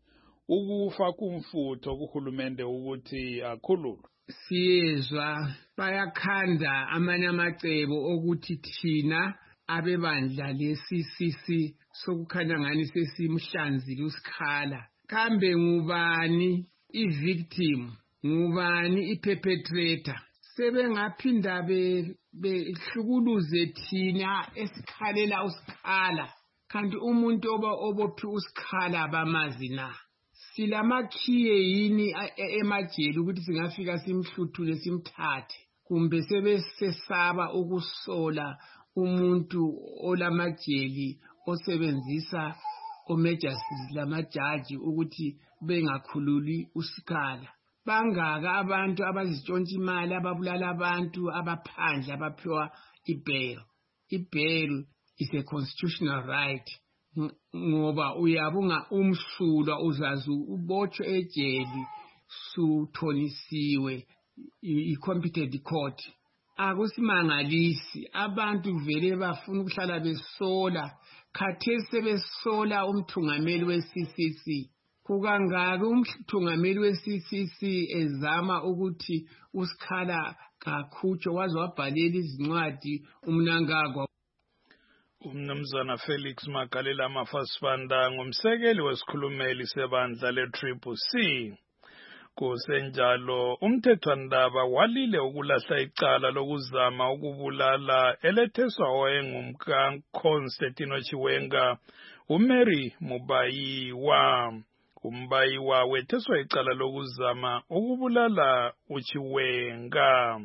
ukufa kumfutho kuhulumende ukuthi akhululwe. Siyezwa bayakhanda amanye amacebo okuthi thina abebandla le-CCC sokukhanya ngani sesimhlanzile uSikhala. Kambe ngubani i-victim, ngubani i-perpetrator? Sebengaphinda behlukuluze thina esikhalela uSikhala, kanti umuntu obophi uSikhala bamazi na? Silamakhiye yini emajele ukuthi singafika simhluthule simthathe? Kumbe sebesesaba ukusola umuntu olamajeli osebenzisa omejustice lamajaji ukuthi bengakhululi uSikhala? Bangaka abantu abazitshontsha imali, ababulala abantu, abaphandle abaphiwa i-bail. I-bail is a constitutional right. Ngoba uyabunga umsulwa uzazi ubotshwe ejeli suthonisiwe i-competent court. Akusimangalisi abantu vele bafuna ukuhlala besola, khathesi sebesola umthungameli we-CCC. Kukangaki umthungameli we-CCC ezama ukuthi uSikhala kakhutshwe waze wabhalela izincwadi uMnangagwa. Umnumzana Felix Magalela Mafasifanda ngumsekeli wesikhulumeli sebandla le-CCC. Kusenjalo umthethwandaba walile ukulahla icala lokuzama ukubulala eletheswa owayengumka Constantino Chiwenga uMary Mubayiwa. Umbayiwa wetheswa icala lokuzama ukubulala uChiwenga.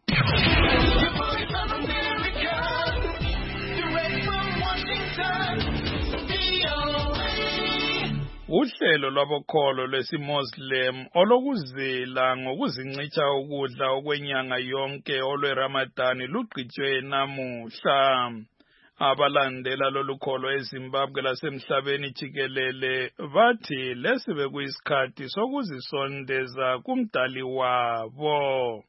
Uhlelo lwabokholo lwesiMuslim olokuzila ngokuzincicha ukudla okwenyanga yonke olweRamadan lugqitshwe namuhla. Abalandela lolukholo eZimbabwe lasemhlabeni jikelele bathi lesi bekuyisikhathi sokuzisondeza kumdali wabo.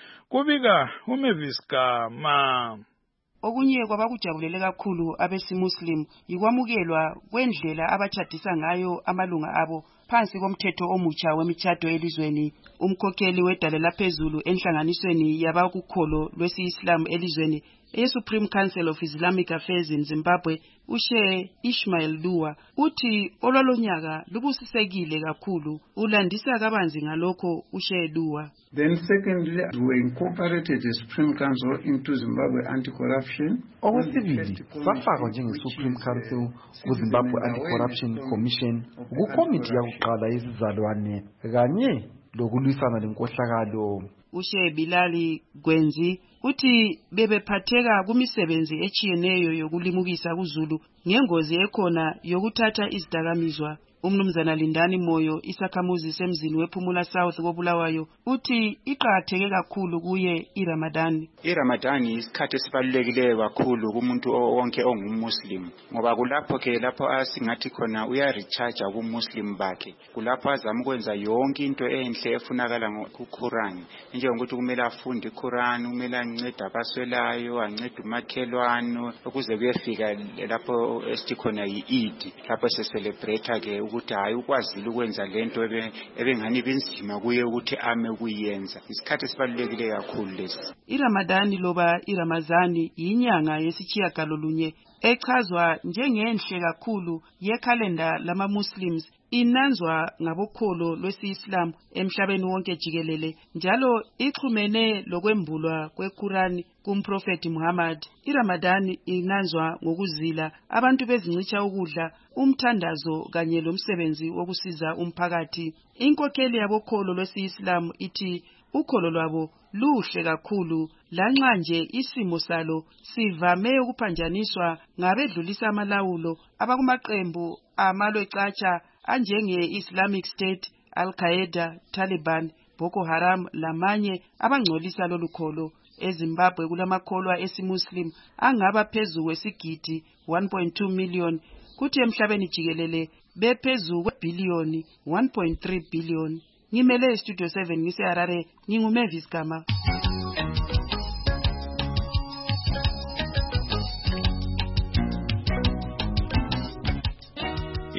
Kubika uMavis Gama. Okunye kwabakujabulele kakhulu abesimuslim yikwamukelwa kwendlela abatshadisa ngayo amalunga abo phansi komthetho omutsha wemitshato elizweni. Umkhokheli wedale laphezulu enhlanganisweni yabakukholo lwesi-Islam elizweni e-Supreme Council of Islamic Affairs in Zimbabwe, uSheikh Ismail Dua, uthi olwalonyaka lubusisekile kakhulu. Ulandisa kabanzi ngalokho uSheikh Dua. Then secondly, we incorporated the Supreme Council into Zimbabwe Anti-Corruption. Okwesibili, safakwa njenge-Supreme Council ku-Zimbabwe Anti-Corruption Commission, kukomiti yakuqala yezizalwane kanye lokulwisana lenkohlakalo. uSheikh Bilali Gwenzi uthi bebephatheka kumisebenzi echiyeneyo yokulimukisa kuZulu ngengozi ekhona yokuthatha izidakamizwa. Umnumzana Lindani Moyo isakhamuzi semzini wePhumula South koBulawayo uthi iqhatheke kakhulu kuye iRamadan. iRamadan isikhathi esibalulekileyo kakhulu kumuntu wonke ongummuslim ngoba kulapho ke lapho asingathi khona uyarecharge kumuslim bakhe, kulapho azama ukwenza yonke into enhle efunakala kuQuran, njengokuthi kumele afunde iQuran, kumele ancede abaswelayo, ancede umakhelwane ukuze kuyefika lapho esithi khona yi-Eid, lapho se-celebrate ke ukuthi hayi ukwazile ukwenza lento ebengani benzima kuye ukuthi ame kuyenza. Isikhathi esibalulekile kakhulu lesi. iRamadan loba iRamazani yinyanga yesitshiyagalolunye echazwa njengenhle kakhulu yekhalenda lama-Muslims, inanzwa ngabokholo lwesi-Islam emhlabeni wonke jikelele, njalo ixhumene lokwembulwa kweQuran kumprofeti Muhammad. iRamadan inanzwa ngokuzila, abantu bezincicha ukudla, umthandazo kanye lomsebenzi wokusiza umphakathi. Inkokheli yabokholo lwesi-Islam ithi ukholo lwabo luhle kakhulu, lanxa nje isimo salo sivame ukuphanjaniswa ngabedlulisa amalawulo abakumaqembu amalwecatsha anjenge-Islamic State, Al-Qaeda, Taliban, Boko Haram lamanye abangcolisa lolukholo. EZimbabwe kulamakholwa esimuslim angaba phezu kwesigidi 1.2 million, kuthi emhlabeni jikelele bephezu kwebhiliyoni 1.3 billion. Ngimele Studio 7 ngiseHarare, nginguMavis Gama.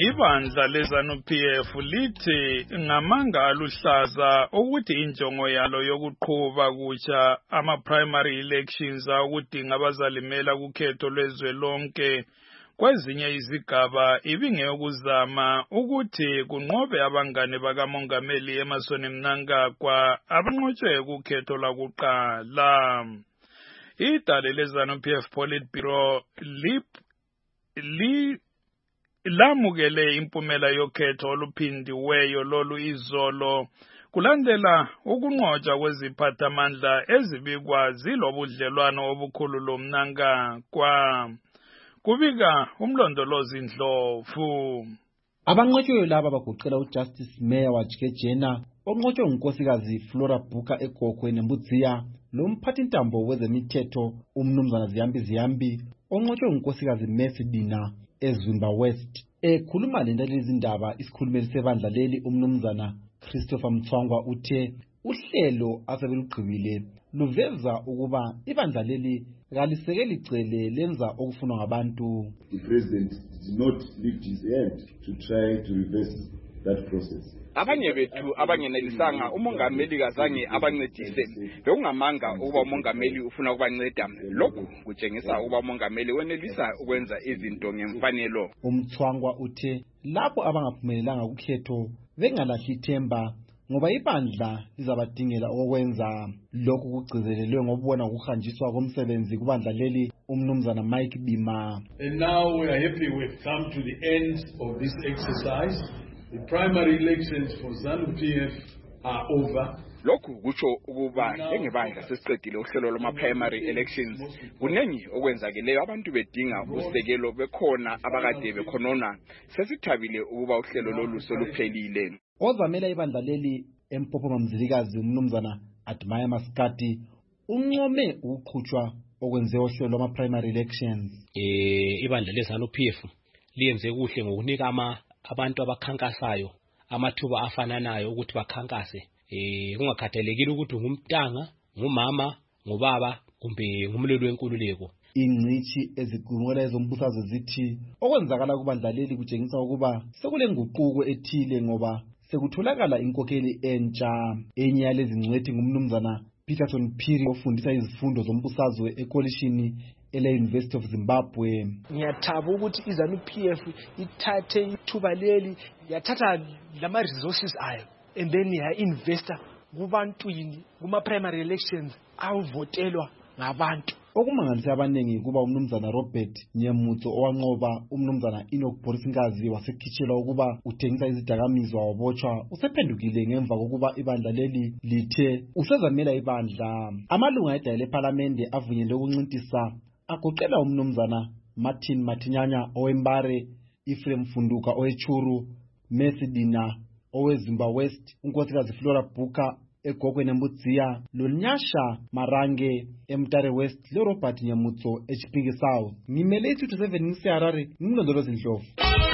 Ibandla leZANU-PF lithi ngamanga aluhlaza ukuthi injongo yalo yokuqhuba kutsha ama-primary elections ukudinga abazalimela kukhetho lwezwe lonke kwezinye izigaba ibingeyokuzama ukuthi kunqobe abangane bakamongameli Emmerson Mnangagwa abanqotshwe kukhetho lakuqala. Idale leZANU-PF Politburo lamukele impumela yokhetho oluphindiweyo lolu izolo kulandela ukunqotshwa kweziphathamandla ezibikwa zilobudlelwano obukhulu loMnangagwa. Kubika umlondolozi Ndlovu. Abanqotshiweyo laba bagoqela uJustice Mayor waJikejena onqotshwe ngunkosikazi Flora Buka eGogwe neMbudziya lomphathintambo wezemithetho umnumzana Ziyambi onqotshwe ngunkosikazi Mercy Dina eZwimba West. Ekhuluma lendalezi indaba isikhulumeli sebandla leli umnumzana Christopher Mthwangwa uthe uhlelo asebeluqhubile luveza ukuba ibandla leli kalisekeli icele lenza okufunwa ngabantu. The president did not lift his hand to try to reverse that process. Abanye bethu abangenelisanga umongameli kazange abancedise bekungamanga ukuba umongameli ufuna ukubanceda. Lokhu kutshengisa ukuba umongameli wenelisa ukwenza izinto ngemfanelo. Umthwangwa uthe lapho abangaphumelelanga kukhetho bengalahli ithemba ngoba ibandla lizabadingela okwenza. Lokhu kugcizelelwe ngobona ukuhanjiswa komsebenzi kubandla leli umnumzana Mike Bima. And now we are happy we've come to the end of this exercise. The primary elections for ZANU-PF are over. Lokhu kutsho ukuba njengebandla sesiqedile uhlelo lwama-primary elections kuningi okwenzakeleyo abantu bedinga usekelo bekhona abakade bekhonona sesithabile ukuba uhlelo lolu soluphelile. Ozamela ibandla leli eMpophoma Mzilikazi umnumzana Admire Maskati uncome ukuqhutshwa okwenziwa uhlelo lwama-primary elections. Ibandla leZANU-PF liyenze kuhle ngokunika abantu abakhankasayo amathuba afananayo ukuthi bakhankase kungakhathalekile ukuthi ngumntanga ngumama ngubaba kumbe ngumlilo wenkululeko. Ingcithi eziqhumela ezombusazwe zithi okwenzakala kubandla leli kutshengisa ukuba sekulenguquko ethile ngoba sekutholakala inkokheli entsha. Enye yalezi ngcwethi ngumnumzana Peterson Phiri ofundisa izifundo zombusazwe ekolishini ele-University of Zimbabwe. Ngiyathaba ukuthi iZANU-PF ithathe ithuba leli yathatha lama-resources ayo and then ya-investa kubantwini kuma-primary elections awuvotelwa ngabantu. Okumangalisa abaningi kuba umnumzana Robert Nyemutso owanqoba umnumzana Enoch Borisingazi wasekhitshelwa ukuba uthengisa izidakamizwa wabotshwa usephendukile ngemva kokuba ibandla leli lithe usezamela ibandla. Amalunga edale leParlamente avunyelwe ukuncintisa agoqela umnumzana Martin Matinyanya owembare, Ephraim Funduka owechuru, Mercy Dina oweZwimba West, unkosikazi Flora Buka eGogwe neMbudziya loNyasha Marange eMtare West leRobert Nyamutso eChipinge South. Ngimele isithu 7 ngiseharare ngimlondolozi Ndlovu.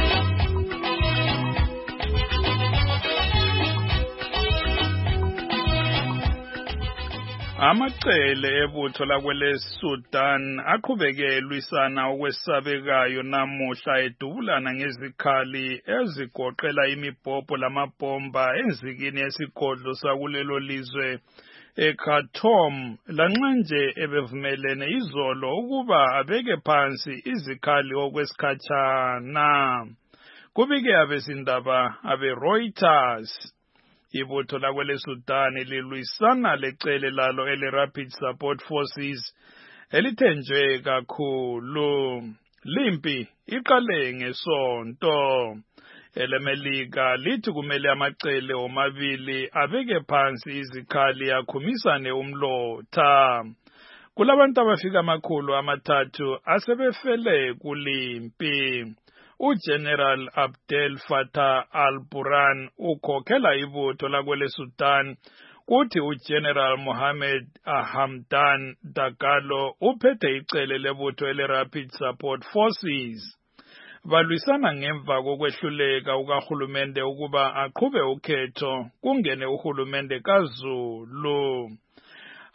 Amacele ebutho lakwele Sudan aqhubeke lwisana okwesabekayo namuhla edubulana ngezikhali ezigoqela imibhobho lamabomba enzikini esigodlo sakulelo lizwe eKhartoum lanxa nje ebevumelene izolo ukuba abeke phansi izikhali okwesikhatshana. Kubike abezindaba abe-Reuters. Ibutho lakwele Sudan lilwisana lecele lalo ele-Rapid Support Forces elithenjwe kakhulu. Limpi iqale ngeSonto. EleMelika lithi kumele amacele omabili abeke phansi izikhali akhumisane umlotha. Kulabantu abafika 300 asebefele kulimpi. uGeneral Abdel Fattah al-Burhan ukhokhela ibutho lakwele Sudan kuthi uGeneral Mohammed Hamdan Dagalo uphethe icele lebutho ele-Rapid Support Forces. Balwisana ngemva kokwehluleka ukahulumende ukuba aqhube ukhetho kungene uhulumende kaZulu.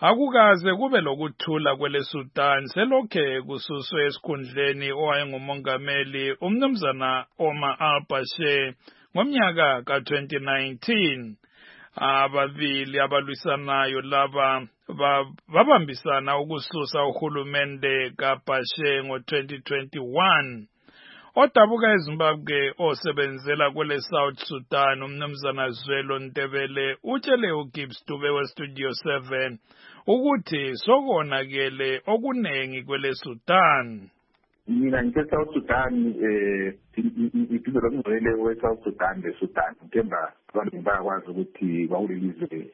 akukaze kube lokuthula kwele Sudan selokhe kususwe esikhundleni owayengumongameli umnumzana Omar al-Bashir ngomnyaka ka-2019. Ababili abalwisanayo laba babambisana ukususa uhulumende kaBashir ngo-2021. Odabuka eZimbabwe osebenzela kwele South Sudan umnumzana Zwelo Ndebele utshele uGibbs Dube weStudio 7 ukuthi sokonakele okunengi kwele Sudan. Mina nge-South Sudan iphinde lomngcele we-South Sudan le-Sudan kemba abantu bayakwazi ukuthi bawulilizwe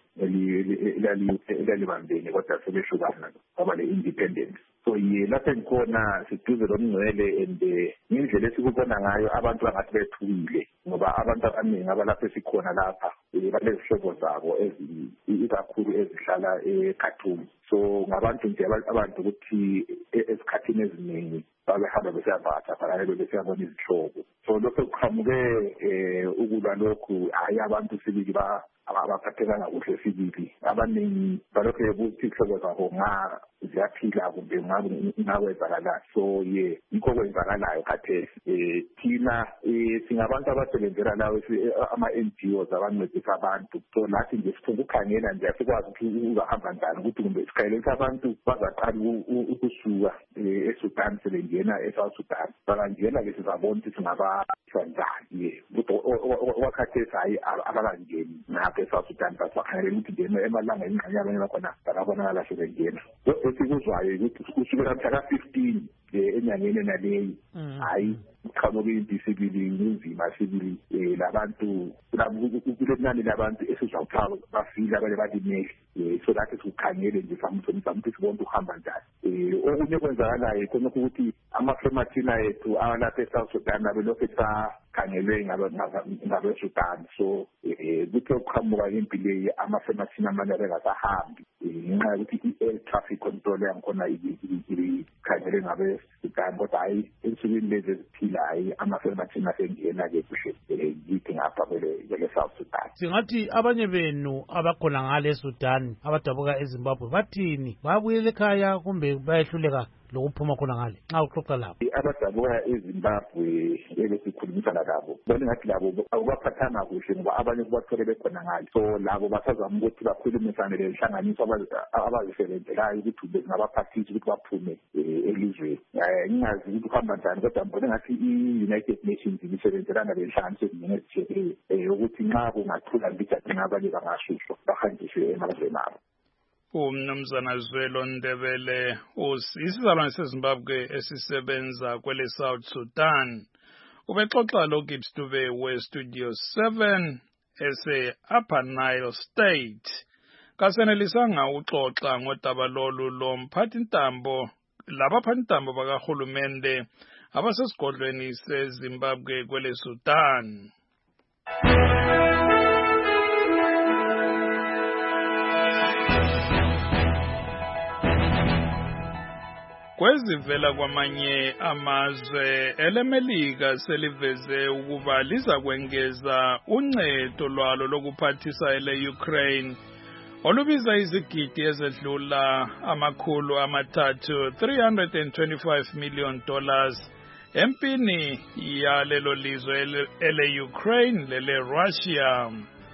elalibambene kodwa sebehlukana kwaba le-independence. So lapha engikhona siduze lomngcele and ngendlela esikubona ngayo abantu bangathi bethukile ngoba abantu abaningi abalapha esikhona lapha balezihlobo zabo ikakhulu ezihlala eKhartoum. So ngabantu nje abantu ukuthi esikhathini eziningi babehamba besiyaphatha fanele besiyabona izihlobo. So lokho kuqhamuke ukulwa lokhu hayi abantu sibili abaphathekanga kuhle sibili abaningi balokho ukuthi izihlobo zabo ziyaphila kumbe ngakwenzakala. So yikho kwenzakalayo khathesi. Thina singabantu abasebenzela lawo ama-NGOs abancedisa abantu. So nathi nje sifuna ukukhangela nje asikwazi ukuthi uzahamba njani ukuthi kumbe sikhayelisa abantu bazaqala ukusuka eSudan sebengena eSouth Sudan. Bangangena-ke sizabona ukuthi singabasha njani. Wakhathesi hayi abakangeni ngapha eSouth Sudan bakhangela ukuthi nje emalangeni ingxenye abanye bakhona bakabonakala sebengena. Esikuzwayo ukuthi kusukela mhla ka-15 enyangeni naleyi hayi uqhamuke impi sibili nzima sibili labantu kulenani labantu esizwa ukuthi bafile abanye balimele. So that sikukhangele nje samthi sibona ukuhamba njani. Okunye kwenzakalayo khona ukuthi amafemathina ethu alapha eSouth Sudan abelokhu esakhangelwe ngabeSudan. So kuthe ukuqhamuka impi leyi amafemathina amanye abengasahambi ngenxa yokuthi i-air traffic control yangikhona ikhangelwe ngabeSudan kodwa hayi ensukwini lezi eziphila hayi amafemathina asengena-ke kuhle kithi ngapha kwele South Sudan. Singathi abanye benu abakhona ngale Sudan abadabuka eZimbabwe bathini babuyela ekhaya kumbe bayehluleka lokuphuma khona ngale nxa uxoxa labo? Abadabuka eZimbabwe ebesikhulumisana labo bona ngathi labo akubaphathanga kuhle ngoba abanye kubathole bekhona ngale. So labo basazama ukuthi bakhulumisane lenhlanganiso abazisebenzelayo ukuthi bezingabaphathisa ukuthi baphume elizweni. Ngingazi ukuthi kuhamba njani kodwa mbona ngathi i-United Nations ibisebenzelana lenhlanganiso eziningi ukuthi nxa kungathula mbijati ngabanye bangashushwa bahanjiswe emazweni abo. Umnumzana Zwelo Ndebele isizalwane seZimbabwe esisebenza kwele South Sudan ubexoxa lo Gibbs Dube weStudio 7 ese-Upper Nile State. Kasenelisanga uxoxa ngodaba lolu lomphathintambo labaphathintambo bakahulumende abasesigodlweni seZimbabwe kwele Sudan. Kwezivela kwamanye amazwe elemelika seliveze ukuba liza kwengeza uncedo lwalo lokuphathisa ele-Ukraine olubiza izigidi ezedlula $325 million empini yalelo lizwe ele-Ukraine lele-Russia.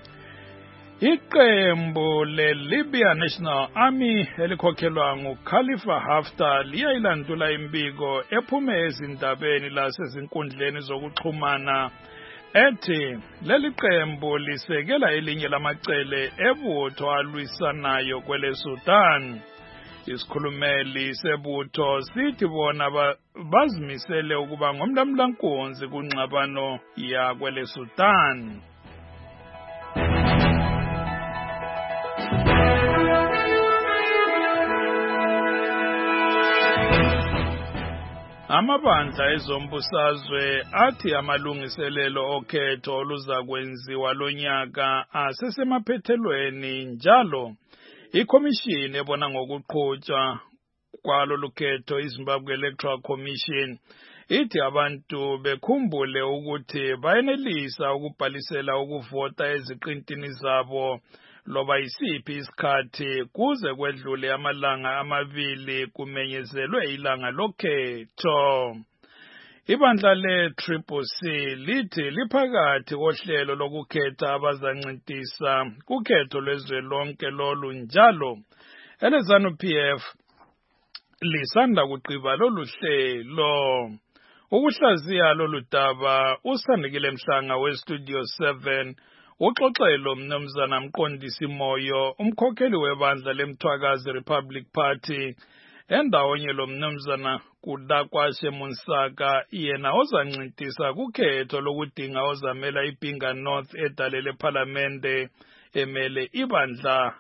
Iqembu le-Libya National Army elikhokhelwa nguKhalifa Haftar liyayilandula imbiko ephume ezindabeni lasezinkundleni zokuxhumana ethi leli qembu lisekela elinye lamacele ebutho alwisanayo kwele Sudan. Isikhulumeli sebutho sithi bona bazimisele ukuba ngomlamlankunzi kunxabano yakwele Sudan. Amabandla ezombusazwe athi amalungiselelo okhetho oluza kwenziwa lonyaka asesemaphethelweni njalo. Ikomishini ebona ngokuqhutshwa kwalo lukhetho iZimbabwe Electoral Commission ithi abantu bekhumbule ukuthi bayenelisa ukubhalisela ukuvota eziqintini zabo loba yisiphi isikhathi kuze kwedlule amalanga amabili kumenyezelwe ilanga lokhetho. Ibandla le-CCC lithi liphakathi kohlelo lokukhetha abazancintisa kukhetho lwezwelonke lolu njalo eleZANU-PF lisanda kugqiba lolu hlelo. Ukuhlaziya lolu daba uSandekile Mhlanga weStudio 7 uxoxelo mnumzana Mqondisi Moyo umkhokheli webandla leMthwakazi Republic Party endawonye lo mnumzana Kudakwashe Munsaka yena ozancintisa kukhetho lokudinga ozamela iBhinga North edalele parliamente emele ibandla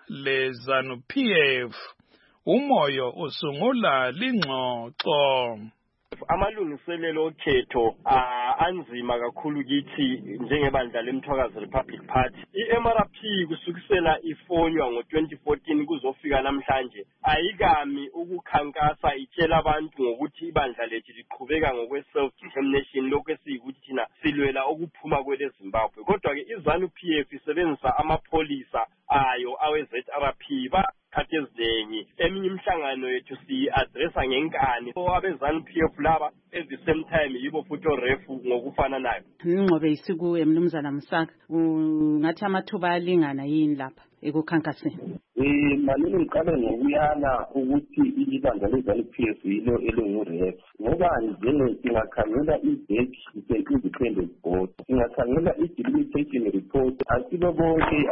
leZANU-PF. Umoyo usungula lingxoxo. Amalungiselelo okhetho anzima kakhulu kithi njengebandla leMthwakazi Republic Party. I-MRP kusukisela ifonywa ngo-2014 kuzofika namhlanje ayikami ukukhankasa itshela abantu ngokuthi ibandla lethu liqhubeka ngokwe-self-determination lokhu esiyikuthi thina silwela ukuphuma kwele Zimbabwe. Kodwa-ke iZANU-PF isebenzisa amapholisa ayo awe-ZRP khathi eziningi eminye imihlangano yethu si-adressa ngenkani abeZANU-PF laba at the same time yibo futhi orefu ngokufana nayo. Ingqobe isiku emnumzana Msaka ngathi amathuba alingana yini lapha ekukhankaseni? Malini ngiqale ngokuyala ukuthi ibandla leZANU-PF yilo elinguref ngoba njenge singakhangela ideki independent board singakhangela i-delimitation report asibo bonke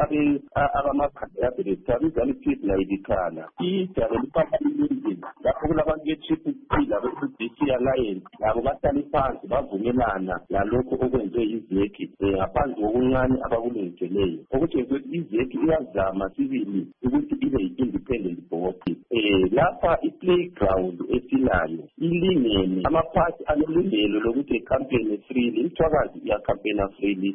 abamaphathi abeZANU-PF nayibikhala ijalo liphakathi lapho kulabantu be-CCC labe-CDC alliance labo bahlale phansi bavumelana nalokho okwenziwe izeki ngaphansi kokuncane abakulungiseleyo okutshengisa ukuthi izeki iyazama sibili ukuthi ibe yi-independent board. Lapha i-playground esinayo ilingene amaphathi anelungelo lokuthi campaign freely iMthwakazi iyakhampena freely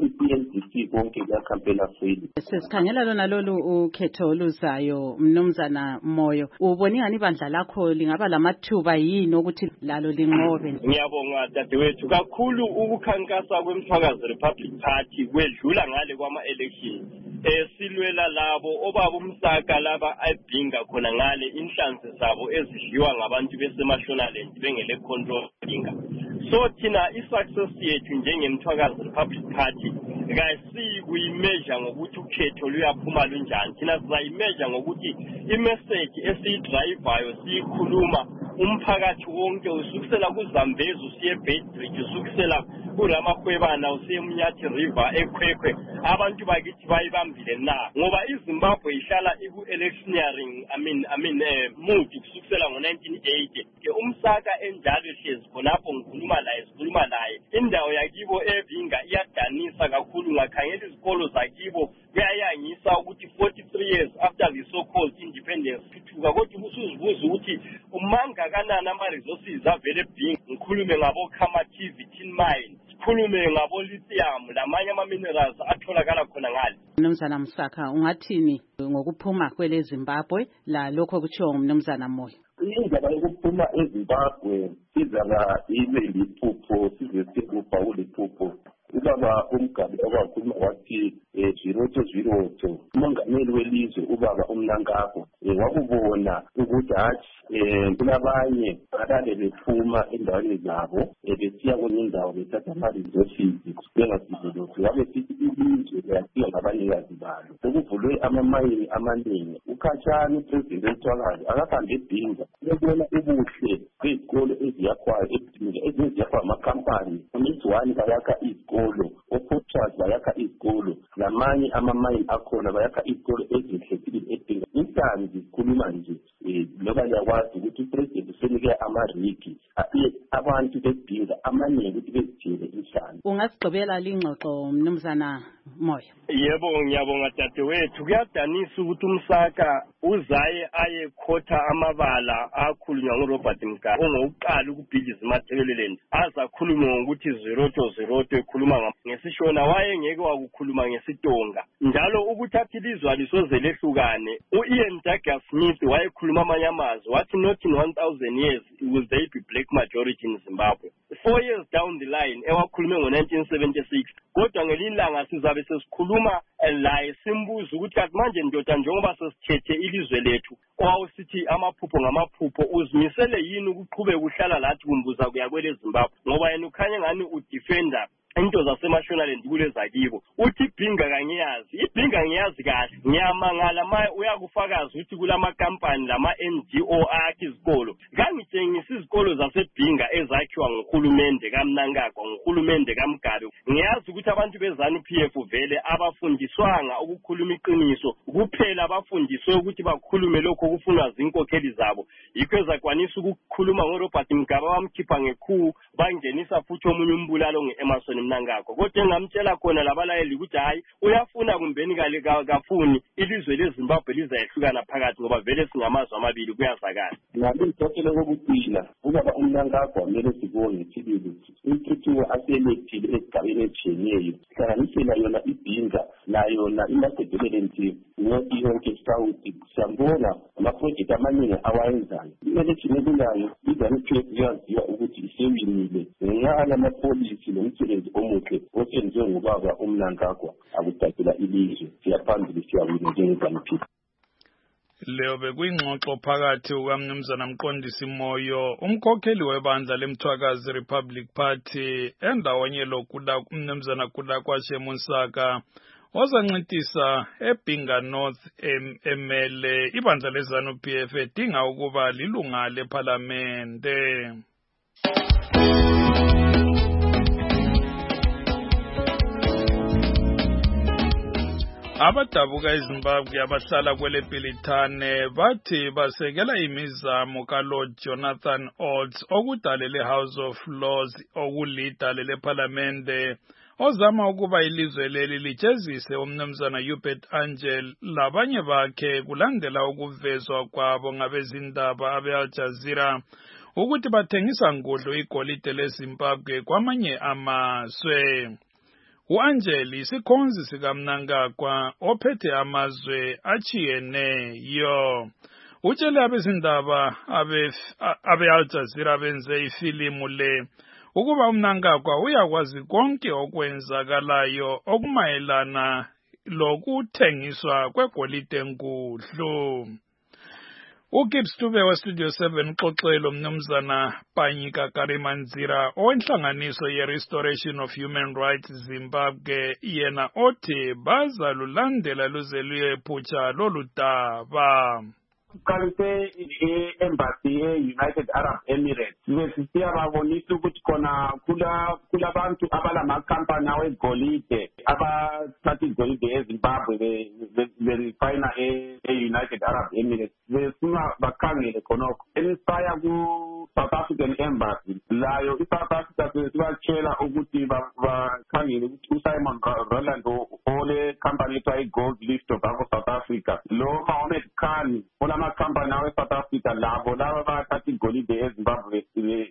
i-CCC konke kuyakhampena freely. Sesikhangela lona lolu ukhetho oluzayo mnumzana Moyo ubona ingani ibandla lakho lingaba lamathuba yini ukuthi lalo linqobe? Ngiyabonga dadewethu kakhulu ukukhankasa kweMthwakazi Republic Party kwedlula ngale kwama-election silwela labo obaba uMsaka laba eBhinga khona ngale inhlanzi zabo ezidliwa ngabantu beseMashonaland bengele control Bhinga. So thina i-success yethu njengeMthwakazi Republic Party kayisikuyimeasure ngokuthi ukhetho luyaphuma lunjani. Thina sizayimeasure ngokuthi imessage esiyidrivayo siyikhuluma umphakathi wonke usukusela kuZambezi usiye eBedbridge usukusela kuRamahwebana usiye eMnyathi River eKhwekhwe abantu bakithi bayibambile na ngoba iZimbabwe ihlala iku-electioneering mood kusukisela ngo-1980 ke uMsaka enjalo ehlezi khonapho sikhuluma naye indawo yakibo eBhinga iyadanisa kakhulu ngakhangela izikolo zakibo kuyayangisa ukuthi 43 years after the so-called independence thuthuka kodwa usuzibuza ukuthi umangakanani ama-resources avele eBhinga ngikhulume ngabo-Khamathi tin mine sikhulume ngabo-lithium lamanye ama-minerals atholakala khona ngale. Mnumzana Msaka ungathini ngokuphuma kwele Zimbabwe la lokho kuthiwa ngumnumzana Moyo? Indaba yokuphuma eZimbabwe sizaba ibe liphupho size sikubhawule iphupho. Ubaba uMgabi okwakhuluma wathi Zvirotho umongameli welizwe ubaba uMnankabo wakubona ukuthi hathi kulabanye abade bephuma endaweni zabo besiya kwenye indawo bethatha ama-resources bengasizolokhu wabe sithi ilizwe liyasiya ngabanikazi balo sekuvulwe amamayini amaningi ukhatshana upresident weMthwakazi akahambe eBhinga ebona ubuhle bezikolo eziyakwayo eBhinga ezinye ziyakwa amakhampani uMiswani bayakha izikolo oPortras bayakha izikolo lamanye amamayini akhona bayakha izikolo ezihlekile eBhinga inhlanzi sikhuluma nje loba liyakwazi ukuthi upresident usenike amariki abantu beBhinga amaningi ukuthi bezijele inhlanzi. Ungasigqibela lingxoxo mnumzana Moyo? Yebo ngiyabonga dadewethu kuyadanisa ukuthi uMsaka uzaye aye khotha amabala akhulunywa nguRobert Mugabe ongokuqala ukubhidliza iMatabeleland azakhuluma ngokuthi Zvirotho ekhuluma ngesishona wayengeke wakukhuluma ngesiTonga njalo ukuthatha ilizwe lisoze lehlukane uIan Douglas Smith wayekhuluma amanye amazwi wathi not in 1000 years will there be black majority in Zimbabwe. 4 years down the line ewakhulume ngo-1976 kodwa ngelinye ilanga sizabe sesikhuluma la simbuza ukuthi kanti manje ndoda njengoba sesithethe ilizwe lethu owawusithi amaphupho ngamaphupho uzimisele yini ukuqhubeka uhlala lathi kumbuza kuya kwele Zimbabwe ngoba yena ukhanya ngani udefender into zaseMashonaland kule zakibo uthi ibhinga kangiyazi ibhinga ngiyazi kahle ngiyamangala maye uyakufakaza ukuthi kulama company lama NGO akhe izikolo ngangitshengisa izikolo zasebhinga ezakhiwa nguhulumende kaMnangagwa nguhulumende kaMgabe ngiyazi ukuthi abantu bezanu PF vele abafundiswanga ukukhuluma iqiniso kuphela abafundiswe ukuthi bakhulume lokho kufunwa zinkokheli zabo yikho ezakwanisa ukukhuluma ngoRobert Mugabe bamkhipha ngekhu bangenisa futhi omunye umbulalo ngeEmerson Mnangagwa kodwa engamtshela khona labalayeli ukuthi hayi uyafuna kumbeni kale kafuni ilizwe leZimbabwe lizayehlukana phakathi ngoba vele singamazwe amabili kuyazakala nami ngithothele kokuphila ubaba uMnangagwa kumele sibonge sibili intuthuko aselethile esigabeni etshiyeneyo hlanganisela yona ibhinga nayona imasedelensi ngoti yonke South siyambona amaprojekti amaningi awayenzayo i-election kunayo iZANU-PF iyaziwa ukuthi isewinile ngenxa yamapolisi nomsebenzi omuhle osenziwe ngubaba uMnangagwa akudacela ilizwe siyaphambili siyawina njengeZANU-PF. Leo bekuyingxoxo phakathi kukaMnumzana Mqondisi Moyo umkhokheli webandla leMthwakazi Republic Party endawonye lokuda uMnumzana Kudakwashe Musaka ozancintisa eBhinga North emele ibandla leZANU-PF edinga ukuba lilunga leParlamente. Abadabuka eZimbabwe abahlala kwele Bhilitane bathi basekela imizamo kaLord Jonathan Olds okudalele House of Lords okulida lele Parliamente ozama ukuba ilizwe leli lijezise uMnumzana Hubert Angel labanye bakhe kulandela ukuvezwa kwabo ngabezindaba abeAl Jazeera ukuthi bathengisa ngodlo igolide leZimbabwe kwamanye amazwe. U-Angel isikhonzi sikaMnangagwa ophethe amazwe achiyeneyo utshele abezindaba abeAl Jazeera benze ifilimu le ukuba uMnangagwa uyakwazi konke okwenzakalayo okumayelana lokuthengiswa kwegolide enkulu. uGibbs Dube weStudio 7 uxoxelo Mnumzana Panyika Karimanzira owenhlanganiso ye-Restoration of Human Rights Zimbabwe yena othi bazalulandela luze luyephutsha lolu daba. Kalise embassy e-United Arab Emirates siyababonisa ukuthi khona kulabantu abalama-company awegolide abathatha igolide eZimbabwe berifayina e-United Arab Emirates befuna bakhangele khonokho enisaya ku-South African Embassy layo i-South Africa sibatshela ukuthi bakhangele ukuthi uSimon Roland ole company ethiwa i-Gold Lift of South Africa lo Mohammed Khan olama-company awe-South Africa labo laba bathatha igolide eZimbabwe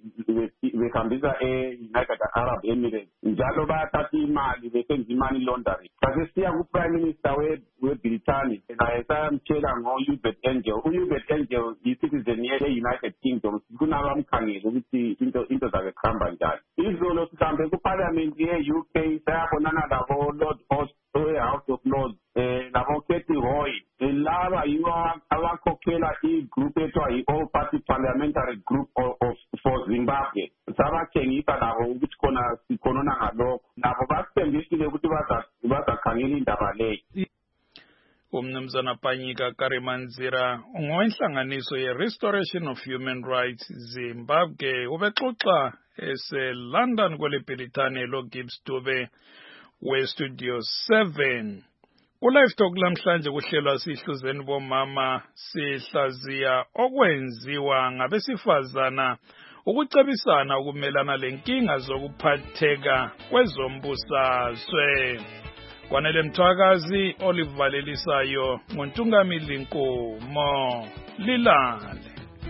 behambisa e-United Arab Emirates njalo bayathatha imali besenza i-money laundering. Sasiya ku-Prime Minister weBrithani naye sayamtshela ngo-Hubert Angel. U-Hubert Angel yi-citizen ye-United Kingdom kunabamkhangele ukuthi into zakhe kuhamba njani. Izolo sihambe kuParliament ye-UK sayabonana labo Lord Host we-House of Lords nabo Kathy Roy laba yibo abakhokhela i-group ethiwa yi-All Party Parliamentary Group for Zimbabwe. Sabatshengisa nabo ukuthi khona sikhonona ngalokho nabo basithembisile ukuthi bazakhangela indaba leyo. uMnumzana Panyika Karimanzira ngowenhlanganiso ye-Restoration of Human Rights Zimbabwe ubexoxa ese-London kwele Bhilitane loGibbs Dube weStudio 7. Ku-Live Talk lamhlanje kuhlelwa sihluzeni bomama sihlaziya okwenziwa ngabesifazana ukucebisana ukumelana lenkinga zokuphatheka kwezombusazwe. Kwanele Mthwakazi Olive Valelisayo Nguntungamili Nkomo Lilale.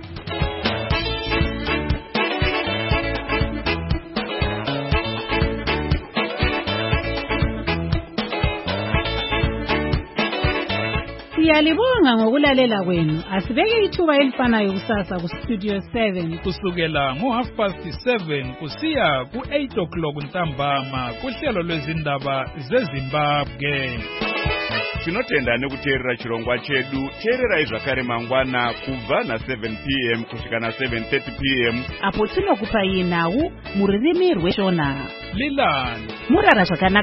Siyalibonga ngokulalela kwenu. Asibeke ithuba elifanayo kusasa ku Studio 7 kusukela ngo7:30 kusiya ku8 o'clock ntambama kuhlelo lwezindaba zeZimbabwe. tinotenda nekuteerera chirongwa chedu. Teererai zvakare mangwana kubva na7 p.m. kusvika na7:30 p.m. apo tinokupai nhau muririmi rweshona. Lilani murara zvakanaka.